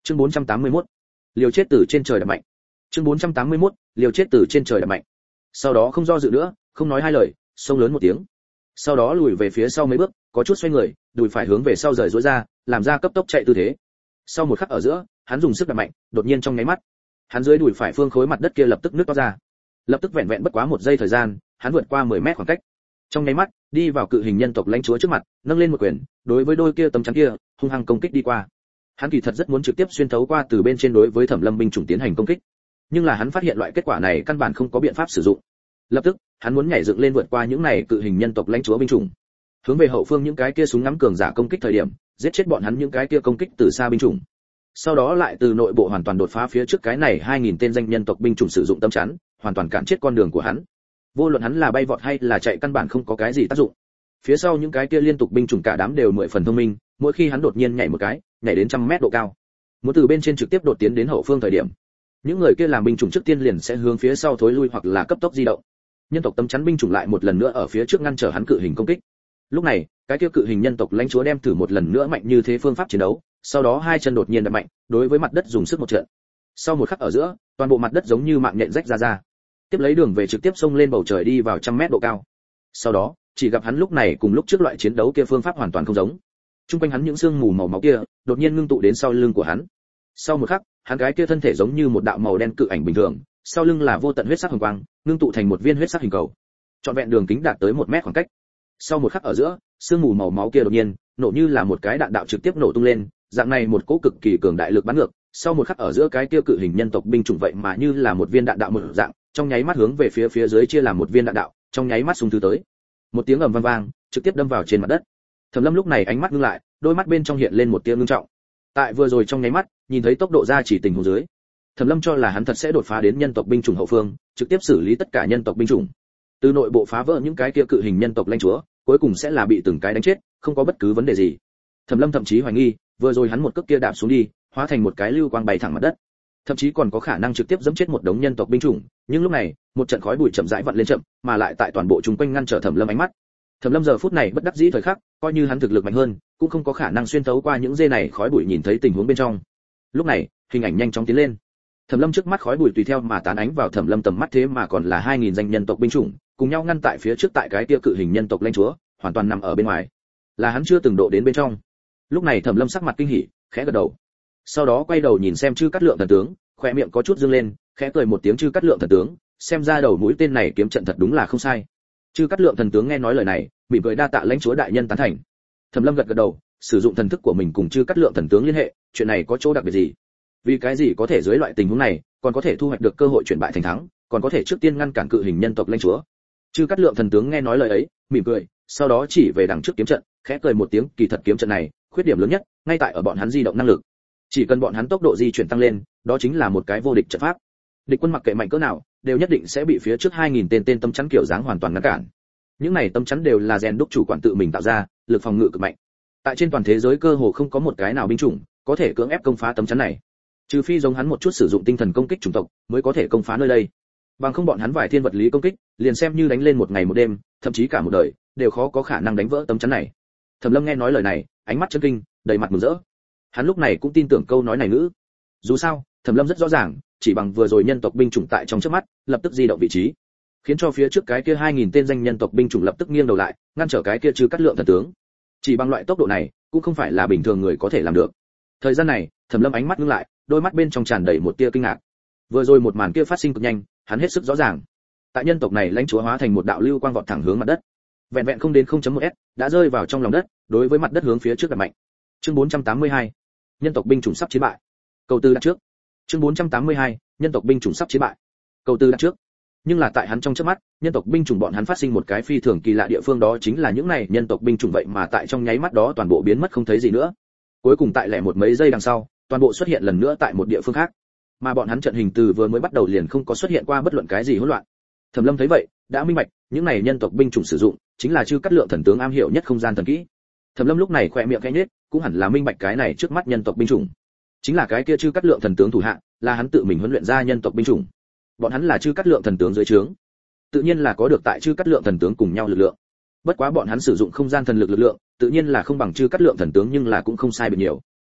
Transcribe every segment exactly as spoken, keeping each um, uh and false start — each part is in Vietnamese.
Chương bốn trăm tám mươi mốt, liều chết từ trên trời đập mạnh. Chương bốn trăm tám mươi mốt, liều chết từ trên trời đập mạnh. Sau đó không do dự nữa, không nói hai lời, xông lớn một tiếng. Sau đó lùi về phía sau mấy bước, có chút xoay người, đùi phải hướng về sau rời duỗi ra, làm ra cấp tốc chạy tư thế. Sau một khắc ở giữa, hắn dùng sức đập mạnh, đột nhiên trong nháy mắt, hắn dưới đùi phải phương khối mặt đất kia lập tức nứt toát ra. Lập tức vẹn vẹn bất quá một giây thời gian, hắn vượt qua mười mét khoảng cách. Trong nháy mắt, đi vào cự hình nhân tộc lãnh chúa trước mặt, nâng lên một quyền, đối với đôi kia tấm chắn kia, hung hăng công kích đi qua. Hắn kỳ thật rất muốn trực tiếp xuyên thấu qua từ bên trên đối với Thẩm Lâm binh chủng tiến hành công kích, nhưng là hắn phát hiện loại kết quả này căn bản không có biện pháp sử dụng. Lập tức, hắn muốn nhảy dựng lên vượt qua những này cự hình nhân tộc lãnh chúa binh chủng, hướng về hậu phương những cái kia súng ngắm cường giả công kích thời điểm, giết chết bọn hắn những cái kia công kích từ xa binh chủng. Sau đó lại từ nội bộ hoàn toàn đột phá phía trước cái này hai nghìn tên danh nhân tộc binh chủng sử dụng tâm chắn, hoàn toàn cản chết con đường của hắn. Vô luận hắn là bay vọt hay là chạy căn bản không có cái gì tác dụng. Phía sau những cái kia liên tục binh chủng cả đám đều mười phần thông minh, mỗi khi hắn đột nhiên nhảy một cái, nhảy đến trăm mét độ cao, muốn từ bên trên trực tiếp đột tiến đến hậu phương thời điểm, những người kia làm binh chủng trước tiên liền sẽ hướng phía sau thối lui hoặc là cấp tốc di động. Nhân tộc tâm chắn binh chủng lại một lần nữa ở phía trước ngăn trở hắn cự hình công kích. Lúc này, cái kia cự hình nhân tộc lãnh chúa đem thử một lần nữa mạnh như thế phương pháp chiến đấu, sau đó hai chân đột nhiên đập mạnh, đối với mặt đất dùng sức một trận. Sau một khắc ở giữa, toàn bộ mặt đất giống như mạng nhện rách ra ra. Tiếp lấy đường về trực tiếp xông lên bầu trời đi vào trăm mét độ cao. Sau đó, chỉ gặp hắn lúc này cùng lúc trước loại chiến đấu kia phương pháp hoàn toàn không giống. Trung quanh hắn những xương mù màu máu kia, đột nhiên ngưng tụ đến sau lưng của hắn. Sau một khắc, hắn cái kia thân thể giống như một đạo màu đen cự ảnh bình thường, sau lưng là vô tận huyết sắc hồng quang, ngưng tụ thành một viên huyết sắc hình cầu. Trọn vẹn đường kính đạt tới một mét khoảng cách. Sau một khắc ở giữa, xương mù màu máu kia đột nhiên nổ như là một cái đạn đạo trực tiếp nổ tung lên, dạng này một cỗ cực kỳ cường đại lực bắn ngược. Sau một khắc ở giữa cái kia cự hình nhân tộc binh chủng vậy mà như là một viên đạn đạo một dạng, trong nháy mắt hướng về phía phía dưới chia làm một viên đạn đạo, trong nháy mắt xung thứ tới. Một tiếng ầm vang vang, trực tiếp đâm vào trên mặt đất. Thẩm Lâm lúc này ánh mắt ngưng lại, đôi mắt bên trong hiện lên một tia ngưng trọng. Tại vừa rồi trong nháy mắt, nhìn thấy tốc độ ra chỉ tình huống dưới, Thẩm Lâm cho là hắn thật sẽ đột phá đến nhân tộc binh chủng hậu phương, trực tiếp xử lý tất cả nhân tộc binh chủng. Từ nội bộ phá vỡ những cái kia cự hình nhân tộc lãnh chúa, cuối cùng sẽ là bị từng cái đánh chết, không có bất cứ vấn đề gì. Thẩm Lâm thậm chí hoài nghi, vừa rồi hắn một cước kia đạp xuống đi, hóa thành một cái lưu quang bay thẳng mặt đất. Thậm chí còn có khả năng trực tiếp giẫm chết một đống nhân tộc binh chủng, nhưng lúc này, một trận khói bụi chậm rãi vặn lên chậm, mà lại tại toàn bộ chúng quanh ngăn trở Thẩm Lâm ánh mắt. Thẩm Lâm giờ phút này bất đắc dĩ thời khắc, coi như hắn thực lực mạnh hơn, cũng không có khả năng xuyên thấu qua những dây này khói bụi nhìn thấy tình huống bên trong. Lúc này, hình ảnh nhanh chóng tiến lên. Thẩm Lâm trước mắt khói bụi tùy theo mà tán ánh vào Thẩm Lâm tầm mắt, thế mà còn là hai nghìn danh nhân tộc binh chủng, cùng nhau ngăn tại phía trước tại cái kia cự hình nhân tộc lãnh chúa, hoàn toàn nằm ở bên ngoài. Là hắn chưa từng độ đến bên trong. Lúc này Thẩm Lâm sắc mặt kinh hỉ, khẽ gật đầu. Sau đó quay đầu nhìn xem Chư Cát Lượng thần tướng, khóe miệng có chút dương lên, khẽ cười một tiếng. Chư Cát Lượng thần tướng, xem ra đầu mũi tên này kiếm trận thật đúng là không sai. Chư Cát Lượng thần tướng nghe nói lời này, mỉm cười đa tạ lãnh chúa đại nhân tán thành. Thẩm Lâm gật gật đầu, sử dụng thần thức của mình cùng Chư Cát Lượng thần tướng liên hệ, chuyện này có chỗ đặc biệt gì? Vì cái gì có thể dưới loại tình huống này, còn có thể thu hoạch được cơ hội chuyển bại thành thắng, còn có thể trước tiên ngăn cản cự hình nhân tộc lãnh chúa? Chư Cát Lượng thần tướng nghe nói lời ấy, mỉm cười, sau đó chỉ về đằng trước kiếm trận, khẽ cười một tiếng. Kỳ thật kiếm trận này, khuyết điểm lớn nhất ngay tại ở bọn hắn di động năng lực. Chỉ cần bọn hắn tốc độ di chuyển tăng lên, đó chính là một cái vô địch trận pháp. Địch quân mặc kệ mạnh cỡ nào, đều nhất định sẽ bị phía trước hai nghìn tên tên tâm chắn kiểu dáng hoàn toàn ngăn cản. Những này tâm chắn đều là rèn đúc chủ quản tự mình tạo ra, lực phòng ngự cực mạnh. Tại trên toàn thế giới cơ hồ không có một cái nào binh chủng có thể cưỡng ép công phá tấm chắn này, trừ phi giống hắn một chút sử dụng tinh thần công kích chủng tộc mới có thể công phá nơi đây. Bằng không bọn hắn vài thiên vật lý công kích, liền xem như đánh lên một ngày một đêm, thậm chí cả một đời, đều khó có khả năng đánh vỡ tấm chắn này. Thẩm Lâm nghe nói lời này, ánh mắt chấn kinh, đầy mặt mừng rỡ. Hắn lúc này cũng tin tưởng câu nói này ngữ. Dù sao, Thẩm Lâm rất rõ ràng, chỉ bằng vừa rồi nhân tộc binh chủng tại trong chớp mắt, lập tức di động vị trí, khiến cho phía trước cái kia hai nghìn tên danh nhân tộc binh chủng lập tức nghiêng đầu lại, ngăn trở cái kia Chư Cát Lượng thần tướng. Chỉ bằng loại tốc độ này, cũng không phải là bình thường người có thể làm được. Thời gian này, Thẩm Lâm ánh mắt ngưng lại, đôi mắt bên trong tràn đầy một tia kinh ngạc. Vừa rồi một màn kia phát sinh cực nhanh, hắn hết sức rõ ràng. Tại nhân tộc này lãnh chúa hóa thành một đạo lưu quang vọt thẳng hướng mặt đất. Vẹn vẹn không đến không chấm một s, đã rơi vào trong lòng đất, đối với mặt đất hướng phía trước đập mạnh. Chương bốn trăm tám mươi hai, nhân tộc binh chủng sắp chiến bại. Cầu tư đặt trước. Chương bốn trăm tám mươi hai, nhân tộc binh chủng sắp chiến bại. Cầu tư đặt trước. Nhưng là tại hắn trong chớp mắt, nhân tộc binh chủng bọn hắn phát sinh một cái phi thường kỳ lạ địa phương, đó chính là những này nhân tộc binh chủng vậy mà tại trong nháy mắt đó toàn bộ biến mất không thấy gì nữa. Cuối cùng tại lẻ một mấy giây đằng sau, toàn bộ xuất hiện lần nữa tại một địa phương khác. Mà bọn hắn trận hình từ vừa mới bắt đầu liền không có xuất hiện qua bất luận cái gì hỗn loạn. Thẩm Lâm thấy vậy, đã minh bạch, những này nhân tộc binh chủng sử dụng chính là Chư Cát Lượng thần tướng am hiểu nhất không gian thần kỹ. Thẩm Lâm lúc này khẽ miệng khẽ nhếch, cũng hẳn là minh bạch cái này trước mắt nhân tộc binh chủng chính là cái kia Chư Cát Lượng thần tướng thủ hạ, là hắn tự mình huấn luyện ra nhân tộc binh chủng. Bọn hắn là Chư Cát Lượng thần tướng dưới trướng, tự nhiên là có được tại Chư Cát Lượng thần tướng cùng nhau lực lượng. Bất quá bọn hắn sử dụng không gian thần lực lực lượng, tự nhiên là không bằng Chư Cát Lượng thần tướng, nhưng là cũng không sai biệt nhiều.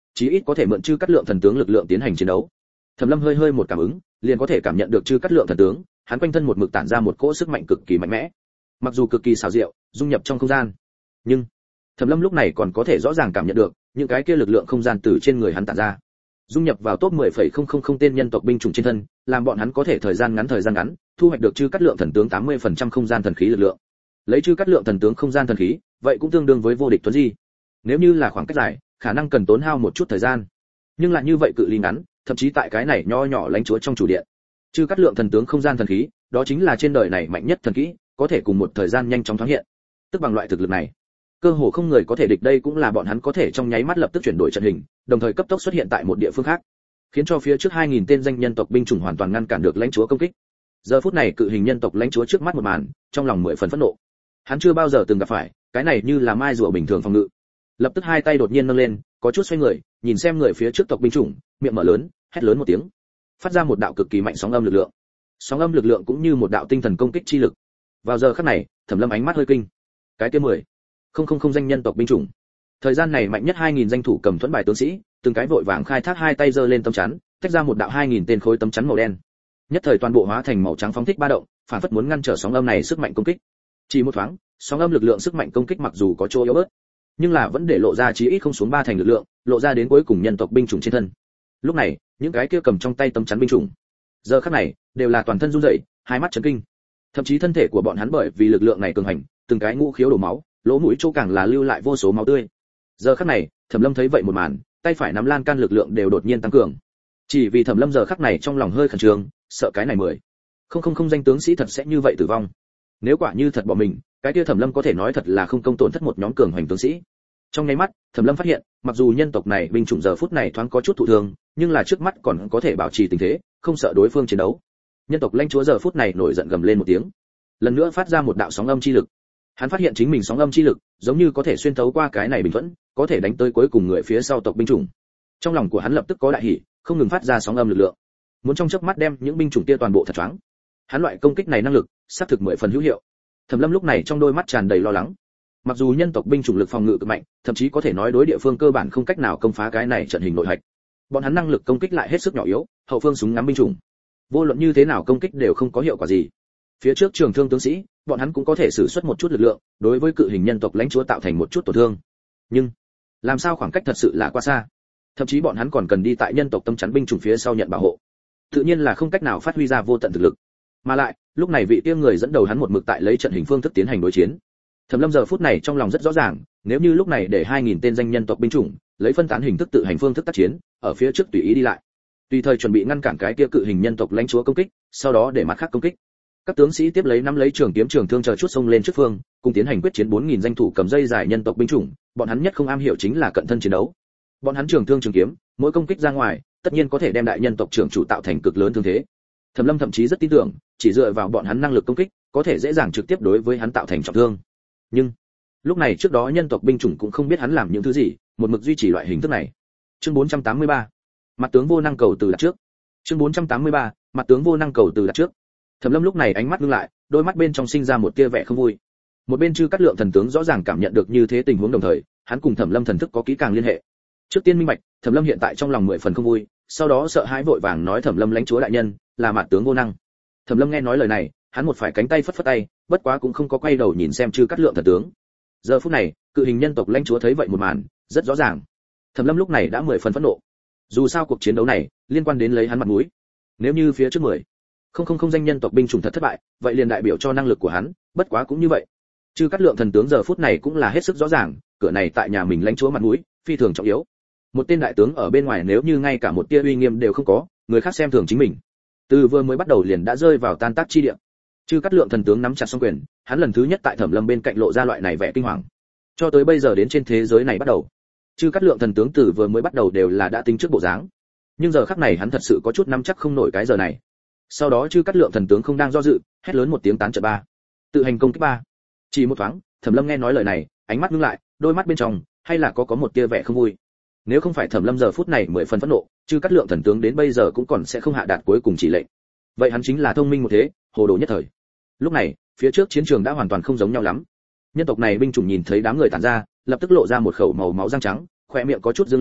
chí ít có thể mượn Chư Cát Lượng thần tướng lực lượng tiến hành chiến đấu. Thẩm Lâm hơi hơi một cảm ứng, liền có thể cảm nhận được Chư Cát Lượng thần tướng, hắn quanh thân một mực tản ra một cỗ sức mạnh cực kỳ mạnh mẽ. Mặc dù cực kỳ xảo diệu, dung nhập trong không gian, nhưng Thẩm Lâm lúc này còn có thể rõ ràng cảm nhận được những cái kia lực lượng không gian từ trên người hắn tản ra, dung nhập vào top mười phẩy không không không tên nhân tộc binh chủng trên thân, làm bọn hắn có thể thời gian ngắn thời gian ngắn thu hoạch được Chư Cát Lượng thần tướng tám mươi phần trăm không gian thần khí lực lượng. Lấy Chư Cát Lượng thần tướng không gian thần khí, vậy cũng tương đương với vô địch tuấn di. Nếu như là khoảng cách dài, khả năng cần tốn hao một chút thời gian, nhưng lại như vậy cự ly ngắn, thậm chí tại cái này nho nhỏ lãnh chúa trong chủ điện, Chư Cát Lượng thần tướng không gian thần khí, đó chính là trên đời này mạnh nhất thần kỹ, có thể cùng một thời gian nhanh chóng thoáng hiện. Tức bằng loại thực lực này, cơ hồ không người có thể địch, đây cũng là bọn hắn có thể trong nháy mắt lập tức chuyển đổi trận hình, đồng thời cấp tốc xuất hiện tại một địa phương khác, khiến cho phía trước hai nghìn tên danh nhân tộc binh chủng hoàn toàn ngăn cản được lãnh chúa công kích. Giờ phút này cự hình nhân tộc lãnh chúa trước mắt một màn, trong lòng mười phần phẫn nộ. Hắn chưa bao giờ từng gặp phải, cái này như là mai rùa bình thường phòng ngự. Lập tức hai tay đột nhiên nâng lên, có chút xoay người, nhìn xem người phía trước tộc binh chủng, miệng mở lớn, hét lớn một tiếng, phát ra một đạo cực kỳ mạnh sóng âm lực lượng. Sóng âm lực lượng cũng như một đạo tinh thần công kích chi lực. Vào giờ khắc này, Thẩm Lâm ánh mắt hơi kinh. Cái kia mười không không không danh nhân tộc binh chủng, thời gian này mạnh nhất hai nghìn danh thủ cầm thuẫn bài tướng sĩ, từng cái vội vàng khai thác hai tay giơ lên tấm chắn, tách ra một đạo hai nghìn tên khối tấm chắn màu đen. Nhất thời toàn bộ hóa thành màu trắng phóng thích ba động, phản phất muốn ngăn trở sóng âm này sức mạnh công kích. Chỉ một thoáng, sóng âm lực lượng sức mạnh công kích mặc dù có chỗ yếu bớt, nhưng là vẫn để lộ ra chí ít không xuống ba thành lực lượng, lộ ra đến cuối cùng nhân tộc binh chủng trên thân. Lúc này, những cái kia cầm trong tay tấm chắn binh chủng, giờ khắc này đều là toàn thân run rẩy, hai mắt chấn kinh. Thậm chí thân thể của bọn hắn bởi vì lực lượng này cường hành, từng cái ngũ khiếu đổ máu, lỗ mũi chỗ càng là lưu lại vô số máu tươi. Giờ khắc này, Thẩm Lâm thấy vậy một màn, tay phải nắm lan can lực lượng đều đột nhiên tăng cường. Chỉ vì Thẩm Lâm giờ khắc này trong lòng hơi khẩn trương, sợ cái này mười không không không danh tướng sĩ thật sẽ như vậy tử vong. Nếu quả như thật bỏ mình, cái kia Thẩm Lâm có thể nói thật là không công tổn thất một nhóm cường hoành tướng sĩ. Trong ngay mắt, Thẩm Lâm phát hiện, mặc dù nhân tộc này binh chủng giờ phút này thoáng có chút thụ thương, nhưng là trước mắt còn có thể bảo trì tình thế, không sợ đối phương chiến đấu. Nhân tộc lãnh chúa giờ phút này nổi giận gầm lên một tiếng, lần nữa phát ra một đạo sóng âm chi lực. Hắn phát hiện chính mình sóng âm chi lực, giống như có thể xuyên thấu qua cái này bình thuẫn, có thể đánh tới cuối cùng người phía sau tộc binh chủng. Trong lòng của hắn lập tức có đại hỉ, không ngừng phát ra sóng âm lực lượng, muốn trong chớp mắt đem những binh chủng kia toàn bộ thật choáng. Hắn loại công kích này năng lực, xác thực mười phần hữu hiệu. Thẩm Lâm lúc này trong đôi mắt tràn đầy lo lắng. Mặc dù nhân tộc binh chủng lực phòng ngự cực mạnh, thậm chí có thể nói đối địa phương cơ bản không cách nào công phá cái này trận hình nội hạch. Bọn hắn năng lực công kích lại hết sức nhỏ yếu, hậu phương súng ngắm binh chủng, vô luận như thế nào công kích đều không có hiệu quả gì. Phía trước trường thương tướng sĩ, bọn hắn cũng có thể sử xuất một chút lực lượng, đối với cự hình nhân tộc lãnh chúa tạo thành một chút tổn thương. Nhưng, làm sao khoảng cách thật sự là quá xa. Thậm chí bọn hắn còn cần đi tại nhân tộc tâm chắn binh chủng phía sau nhận bảo hộ. Tự nhiên là không cách nào phát huy ra vô tận thực lực. Mà lại, lúc này vị tiên người dẫn đầu hắn một mực tại lấy trận hình phương thức tiến hành đối chiến. Thẩm Lâm giờ phút này trong lòng rất rõ ràng, nếu như lúc này để hai nghìn tên danh nhân tộc binh chủng, lấy phân tán hình thức tự hành phương thức tác chiến, ở phía trước tùy ý đi lại, tùy thời chuẩn bị ngăn cản cái kia cự hình nhân tộc lãnh chúa công kích, sau đó để mặt khác công kích. Các tướng sĩ tiếp lấy nắm lấy trường kiếm trường thương chờ chút xông lên trước phương, cùng tiến hành quyết chiến bốn nghìn danh thủ cầm dây dài nhân tộc binh chủng, bọn hắn nhất không am hiểu chính là cận thân chiến đấu. Bọn hắn trường thương trường kiếm, mỗi công kích ra ngoài, tất nhiên có thể đem đại nhân tộc trưởng chủ tạo thành cực lớn thương thế. Thẩm Lâm thậm chí rất tin tưởng, chỉ dựa vào bọn hắn năng lực công kích, có thể dễ dàng trực tiếp đối với hắn tạo thành trọng thương. Nhưng, lúc này trước đó nhân tộc binh chủng cũng không biết hắn làm những thứ gì, một mực duy trì loại hình thức này. Chương bốn trăm tám mươi ba, mặt tướng vô năng cầu từ đặt trước. Chương bốn trăm tám mươi ba, mặt tướng vô năng cầu từ đặt trước. Thẩm Lâm lúc này ánh mắt ngưng lại, đôi mắt bên trong sinh ra một tia vẻ không vui. Một bên Chư Cát Lượng thần tướng rõ ràng cảm nhận được như thế tình huống, đồng thời, hắn cùng Thẩm Lâm thần thức có kỹ càng liên hệ. Trước tiên minh bạch, Thẩm Lâm hiện tại trong lòng mười phần không vui, sau đó sợ hãi vội vàng nói Thẩm Lâm lãnh chúa đại nhân, là mặt tướng vô năng. Thẩm Lâm nghe nói lời này, hắn một phải cánh tay phất phất tay, bất quá cũng không có quay đầu nhìn xem Chư Cát Lượng thần tướng. Giờ phút này, cự hình nhân tộc lãnh chúa thấy vậy một màn, rất rõ ràng. Thẩm Lâm lúc này đã mười phần phẫn nộ. Dù sao cuộc chiến đấu này liên quan đến lấy hắn mặt mũi. Nếu như phía trước mười không không không danh nhân tộc binh chủng thật thất bại, vậy liền đại biểu cho năng lực của hắn, bất quá cũng như vậy. Chư Cát Lượng thần tướng giờ phút này cũng là hết sức rõ ràng, cửa này tại nhà mình lãnh chúa mặt mũi, phi thường trọng yếu. Một tên đại tướng ở bên ngoài nếu như ngay cả một tia uy nghiêm đều không có, người khác xem thường chính mình. Từ vừa mới bắt đầu liền đã rơi vào tan tác chi địa. Chư Cát Lượng thần tướng nắm chặt song quyền, hắn lần thứ nhất tại Thẩm Lâm bên cạnh lộ ra loại này vẻ kinh hoàng. Cho tới bây giờ đến trên thế giới này bắt đầu, Chư Cát Lượng thần tướng từ vừa mới bắt đầu đều là đã tính trước bộ dáng. Nhưng giờ khắc này hắn thật sự có chút nắm chắc không nổi cái giờ này. Sau đó Chư Cát Lượng thần tướng không đang do dự, hét lớn một tiếng tán trận ba. Tự hành công kích ba. Chỉ một thoáng, Thẩm Lâm nghe nói lời này, ánh mắt ngưng lại, đôi mắt bên trong hay là có có một tia vẻ không vui. Nếu không phải Thẩm Lâm giờ phút này mười phần phẫn nộ, Chư Cát Lượng thần tướng đến bây giờ cũng còn sẽ không hạ đạt cuối cùng chỉ lệnh. Vậy hắn chính là thông minh một thế, hồ đồ nhất thời. Lúc này, phía trước chiến trường đã hoàn toàn không giống nhau lắm. Nhân tộc này binh chủng nhìn thấy đám người tản ra, lập tức lộ ra một khẩu màu máu răng trắng, khóe miệng có chút dương lên,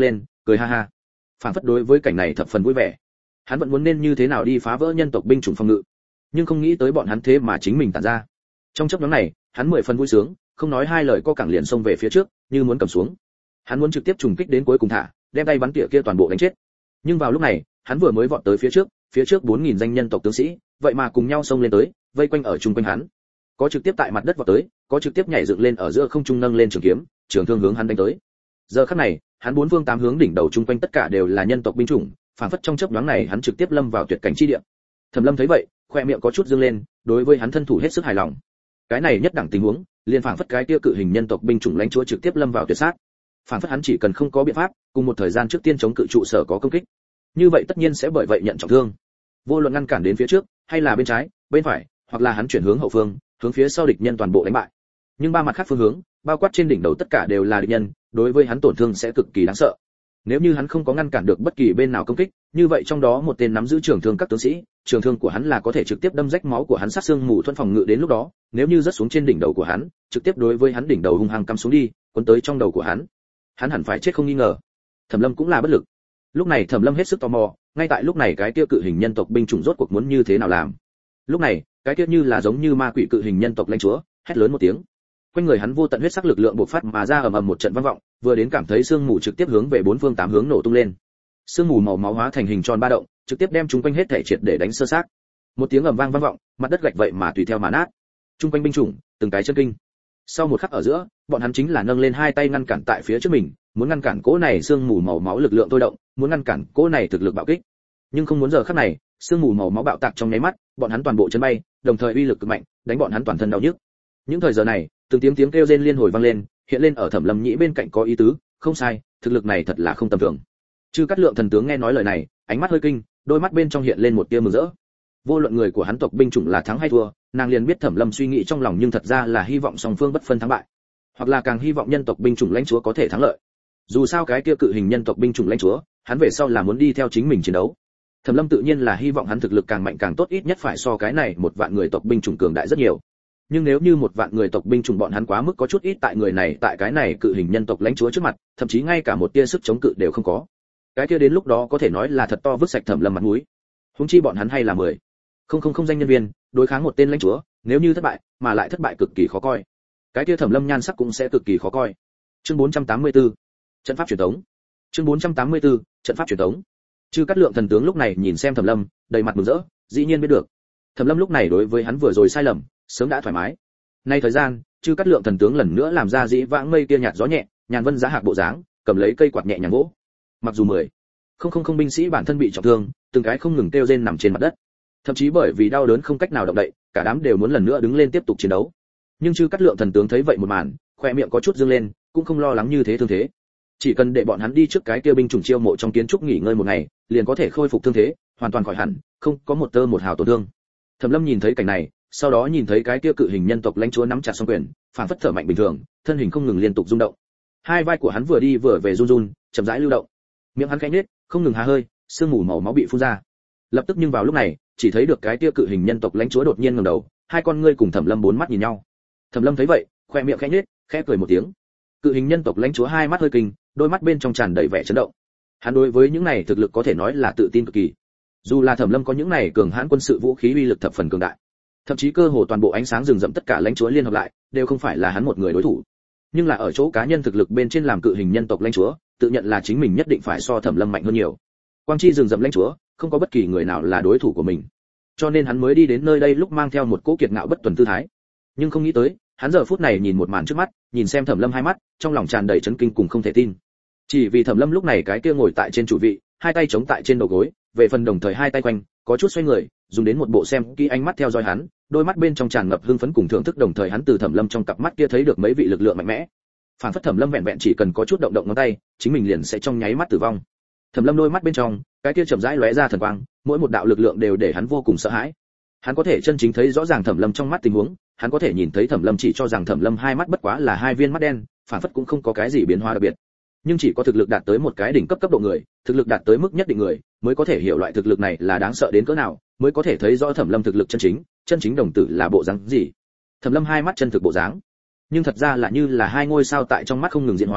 cười ha ha, phản phất đối với cảnh này thập phần vui vẻ. Hắn vẫn muốn nên như thế nào đi phá vỡ nhân tộc binh chủng phòng ngự, nhưng không nghĩ tới bọn hắn thế mà chính mình tản ra. Trong chốc ngắn này, hắn mười phần vui sướng, không nói hai lời co cẳng liền xông về phía trước, như muốn cầm xuống. Hắn muốn trực tiếp trùng kích đến cuối cùng thả, đem tay bắn tỉa kia toàn bộ đánh chết. Nhưng vào lúc này, hắn vừa mới vọt tới phía trước, phía trước bốn nghìn danh nhân tộc tướng sĩ, vậy mà cùng nhau xông lên tới, vây quanh ở chung quanh hắn. Có trực tiếp tại mặt đất vọt tới, có trực tiếp nhảy dựng lên ở giữa không trung nâng lên trường kiếm, trường thương hướng hắn đánh tới. Giờ khắc này, hắn bốn phương tám hướng đỉnh đầu chung quanh tất cả đều là nhân tộc binh chủng, phản phất trong chớp nhoáng này hắn trực tiếp lâm vào tuyệt cảnh chi địa. Thẩm Lâm thấy vậy, khoe miệng có chút dương lên, đối với hắn thân thủ hết sức hài lòng. Cái này nhất đẳng tình huống, liền phản phất cái kia cự hình nhân tộc binh chủng lãnh chúa trực tiếp lâm vào tuyệt sát. Phản phất hắn chỉ cần không có biện pháp, cùng một thời gian trước tiên chống cự trụ sở có công kích, như vậy tất nhiên sẽ bởi vậy nhận trọng thương. Vô luận ngăn cản đến phía trước, hay là bên trái, bên phải, hoặc là hắn chuyển hướng hậu phương, hướng phía sau địch nhân toàn bộ đánh bại. Nhưng ba mặt khác phương hướng, bao quát trên đỉnh đầu tất cả đều là địch nhân, đối với hắn tổn thương sẽ cực kỳ đáng sợ. Nếu như hắn không có ngăn cản được bất kỳ bên nào công kích, như vậy trong đó một tên nắm giữ trường thương các tướng sĩ, trường thương của hắn là có thể trực tiếp đâm rách máu của hắn sát xương mù thuần phòng ngự đến lúc đó, nếu như rớt xuống trên đỉnh đầu của hắn, trực tiếp đối với hắn đỉnh đầu hung hăng cắm xuống đi, cuốn tới trong đầu của hắn. Hắn hẳn phải chết không nghi ngờ. Thẩm Lâm cũng là bất lực. Lúc này Thẩm Lâm hết sức tò mò, ngay tại lúc này cái kia cự hình nhân tộc binh chủng rốt cuộc muốn như thế nào làm. Lúc này, cái kia như là giống như ma quỷ cự hình nhân tộc lãnh chúa, hét lớn một tiếng. Quanh người hắn vô tận huyết sắc lực lượng bộc phát mà ra ầm ầm một trận vang vọng, vừa đến cảm thấy sương mù trực tiếp hướng về bốn phương tám hướng nổ tung lên. Sương mù màu máu hóa thành hình tròn ba động, trực tiếp đem chúng quanh hết thể triệt để đánh sơ xác. Một tiếng ầm vang vang vọng, mặt đất gạch vậy mà tùy theo mà nát. Trung quanh binh chủng, từng cái chân kinh. Sau một khắc ở giữa, bọn hắn chính là nâng lên hai tay ngăn cản tại phía trước mình, muốn ngăn cản cỗ này sương mù màu máu lực lượng tôi động, muốn ngăn cản cỗ này thực lực bạo kích. Nhưng không muốn giờ khắc này, sương mù màu máu bạo tạc trong nháy mắt, bọn hắn toàn bộ chân bay, đồng thời uy lực cực mạnh, đánh bọn hắn toàn thân đau nhức. Những thời giờ này, từng tiếng tiếng kêu rên liên hồi vang lên, hiện lên ở Thẩm Lâm nhĩ bên cạnh có ý tứ, không sai, thực lực này thật là không tầm thường. Chư Cát Lượng thần tướng nghe nói lời này, ánh mắt hơi kinh, đôi mắt bên trong hiện lên một tia mừng rỡ. Vô luận người của hắn tộc binh chủng là thắng hay thua, nàng liền biết Thẩm Lâm suy nghĩ trong lòng nhưng thật ra là hy vọng song phương bất phân thắng bại, hoặc là càng hy vọng nhân tộc binh chủng lãnh chúa có thể thắng lợi. Dù sao cái kia cự hình nhân tộc binh chủng lãnh chúa, hắn về sau là muốn đi theo chính mình chiến đấu. Thẩm Lâm tự nhiên là hy vọng hắn thực lực càng mạnh càng tốt, ít nhất phải so cái này một vạn người tộc binh chủng cường đại rất nhiều. Nhưng nếu như một vạn người tộc binh chủng bọn hắn quá mức có chút ít tại người này tại cái này cự hình nhân tộc lãnh chúa trước mặt, thậm chí ngay cả một tia sức chống cự đều không có. Cái kia đến lúc đó có thể nói là thật to vứt sạch Thẩm Lâm mặt mũi. Huống chi bọn hắn hay là mười không không không danh nhân viên, đối kháng một tên lãnh chúa, nếu như thất bại, mà lại thất bại cực kỳ khó coi. Cái kia Thẩm Lâm nhan sắc cũng sẽ cực kỳ khó coi. Chương bốn trăm tám mươi tư, trận pháp truyền thống. Chương bốn trăm tám mươi tư, trận pháp truyền thống. Chư Cát Lượng thần tướng lúc này nhìn xem Thẩm Lâm, đầy mặt mừng rỡ, dĩ nhiên biết được. Thẩm Lâm lúc này đối với hắn vừa rồi sai lầm, sớm đã thoải mái. Nay thời gian, Chư Cát Lượng thần tướng lần nữa làm ra dĩ vãng mây kia nhạt gió nhẹ, nhàn vân giá hạc bộ dáng, cầm lấy cây quạt nhẹ nhàng vỗ. Mặc dù mười không không không binh sĩ bản thân bị trọng thương, từng cái không ngừng kêu rên nằm trên mặt đất. Thậm chí bởi vì đau đớn không cách nào động đậy, cả đám đều muốn lần nữa đứng lên tiếp tục chiến đấu. Nhưng Chư Cát Lượng thần tướng thấy vậy một màn, khoe miệng có chút dương lên, cũng không lo lắng như thế thương thế. Chỉ cần để bọn hắn đi trước cái kia binh chủng chiêu mộ trong kiến trúc nghỉ ngơi một ngày, liền có thể khôi phục thương thế, hoàn toàn khỏi hẳn, không có một tơ một hào tổn thương. Thẩm Lâm nhìn thấy cảnh này, sau đó nhìn thấy cái kia cự hình nhân tộc lãnh chúa nắm chặt song quyền, phản phất thở mạnh bình thường, thân hình không ngừng liên tục rung động. Hai vai của hắn vừa đi vừa về run run, chậm rãi lưu động. Miệng hắn khẽ nhếch, không ngừng há hơi, sương mù màu máu bị phun ra. Lập tức nhưng vào lúc này, chỉ thấy được cái kia cự hình nhân tộc lãnh chúa đột nhiên ngẩng đầu, hai con ngươi cùng Thẩm Lâm bốn mắt nhìn nhau. Thẩm Lâm thấy vậy, khoe miệng khẽ nhếch, khẽ cười một tiếng. Cự hình nhân tộc lãnh chúa hai mắt hơi kinh, đôi mắt bên trong tràn đầy vẻ chấn động. Hắn đối với những này thực lực có thể nói là tự tin cực kỳ. Dù là Thẩm Lâm có những này cường hãn quân sự vũ khí uy lực thập phần cường đại, thậm chí cơ hồ toàn bộ ánh sáng rừng rậm tất cả lãnh chúa liên hợp lại, đều không phải là hắn một người đối thủ. Nhưng là ở chỗ cá nhân thực lực bên trên làm cự hình nhân tộc lãnh chúa, tự nhận là chính mình nhất định phải so Thẩm Lâm mạnh hơn nhiều. Quang chi rừng rậm lãnh chúa, không có bất kỳ người nào là đối thủ của mình. Cho nên hắn mới đi đến nơi đây lúc mang theo một cỗ kiệt ngạo bất tuần tư thái. Nhưng không nghĩ tới, hắn giờ phút này nhìn một màn trước mắt, nhìn xem Thẩm Lâm hai mắt, trong lòng tràn đầy chấn kinh cùng không thể tin. Chỉ vì Thẩm Lâm lúc này cái kia ngồi tại trên chủ vị, hai tay chống tại trên đầu gối, về phần đồng thời hai tay quanh, có chút xoay người, dùng đến một bộ xem kỹ ánh mắt theo dõi hắn, đôi mắt bên trong tràn ngập hưng phấn cùng thưởng thức, đồng thời hắn từ Thẩm Lâm trong cặp mắt kia thấy được mấy vị lực lượng mạnh mẽ. Phản phất Thẩm Lâm vẹn vẹn chỉ cần có chút động động ngón tay, chính mình liền sẽ trong nháy mắt tử vong. Thẩm Lâm đôi mắt bên trong, cái kia chậm rãi lóe ra thần quang, mỗi một đạo lực lượng đều để hắn vô cùng sợ hãi. Hắn có thể chân chính thấy rõ ràng Thẩm Lâm trong mắt tình huống, hắn có thể nhìn thấy Thẩm Lâm chỉ cho rằng Thẩm Lâm hai mắt bất quá là hai viên mắt đen, phản phất cũng không có cái gì biến hóa đặc biệt. Nhưng chỉ có thực lực đạt tới một cái đỉnh cấp cấp độ người, thực lực đạt tới mức nhất định người, mới có thể hiểu loại thực lực này là đáng sợ đến cỡ nào, mới có thể thấy rõ Thẩm Lâm thực lực chân chính, chân chính đồng tử là bộ dáng gì. Thẩm Lâm hai mắt chân thực bộ dáng, nhưng thật ra là như là hai ngôi sao tại trong mắt không ngừng diễn hóa,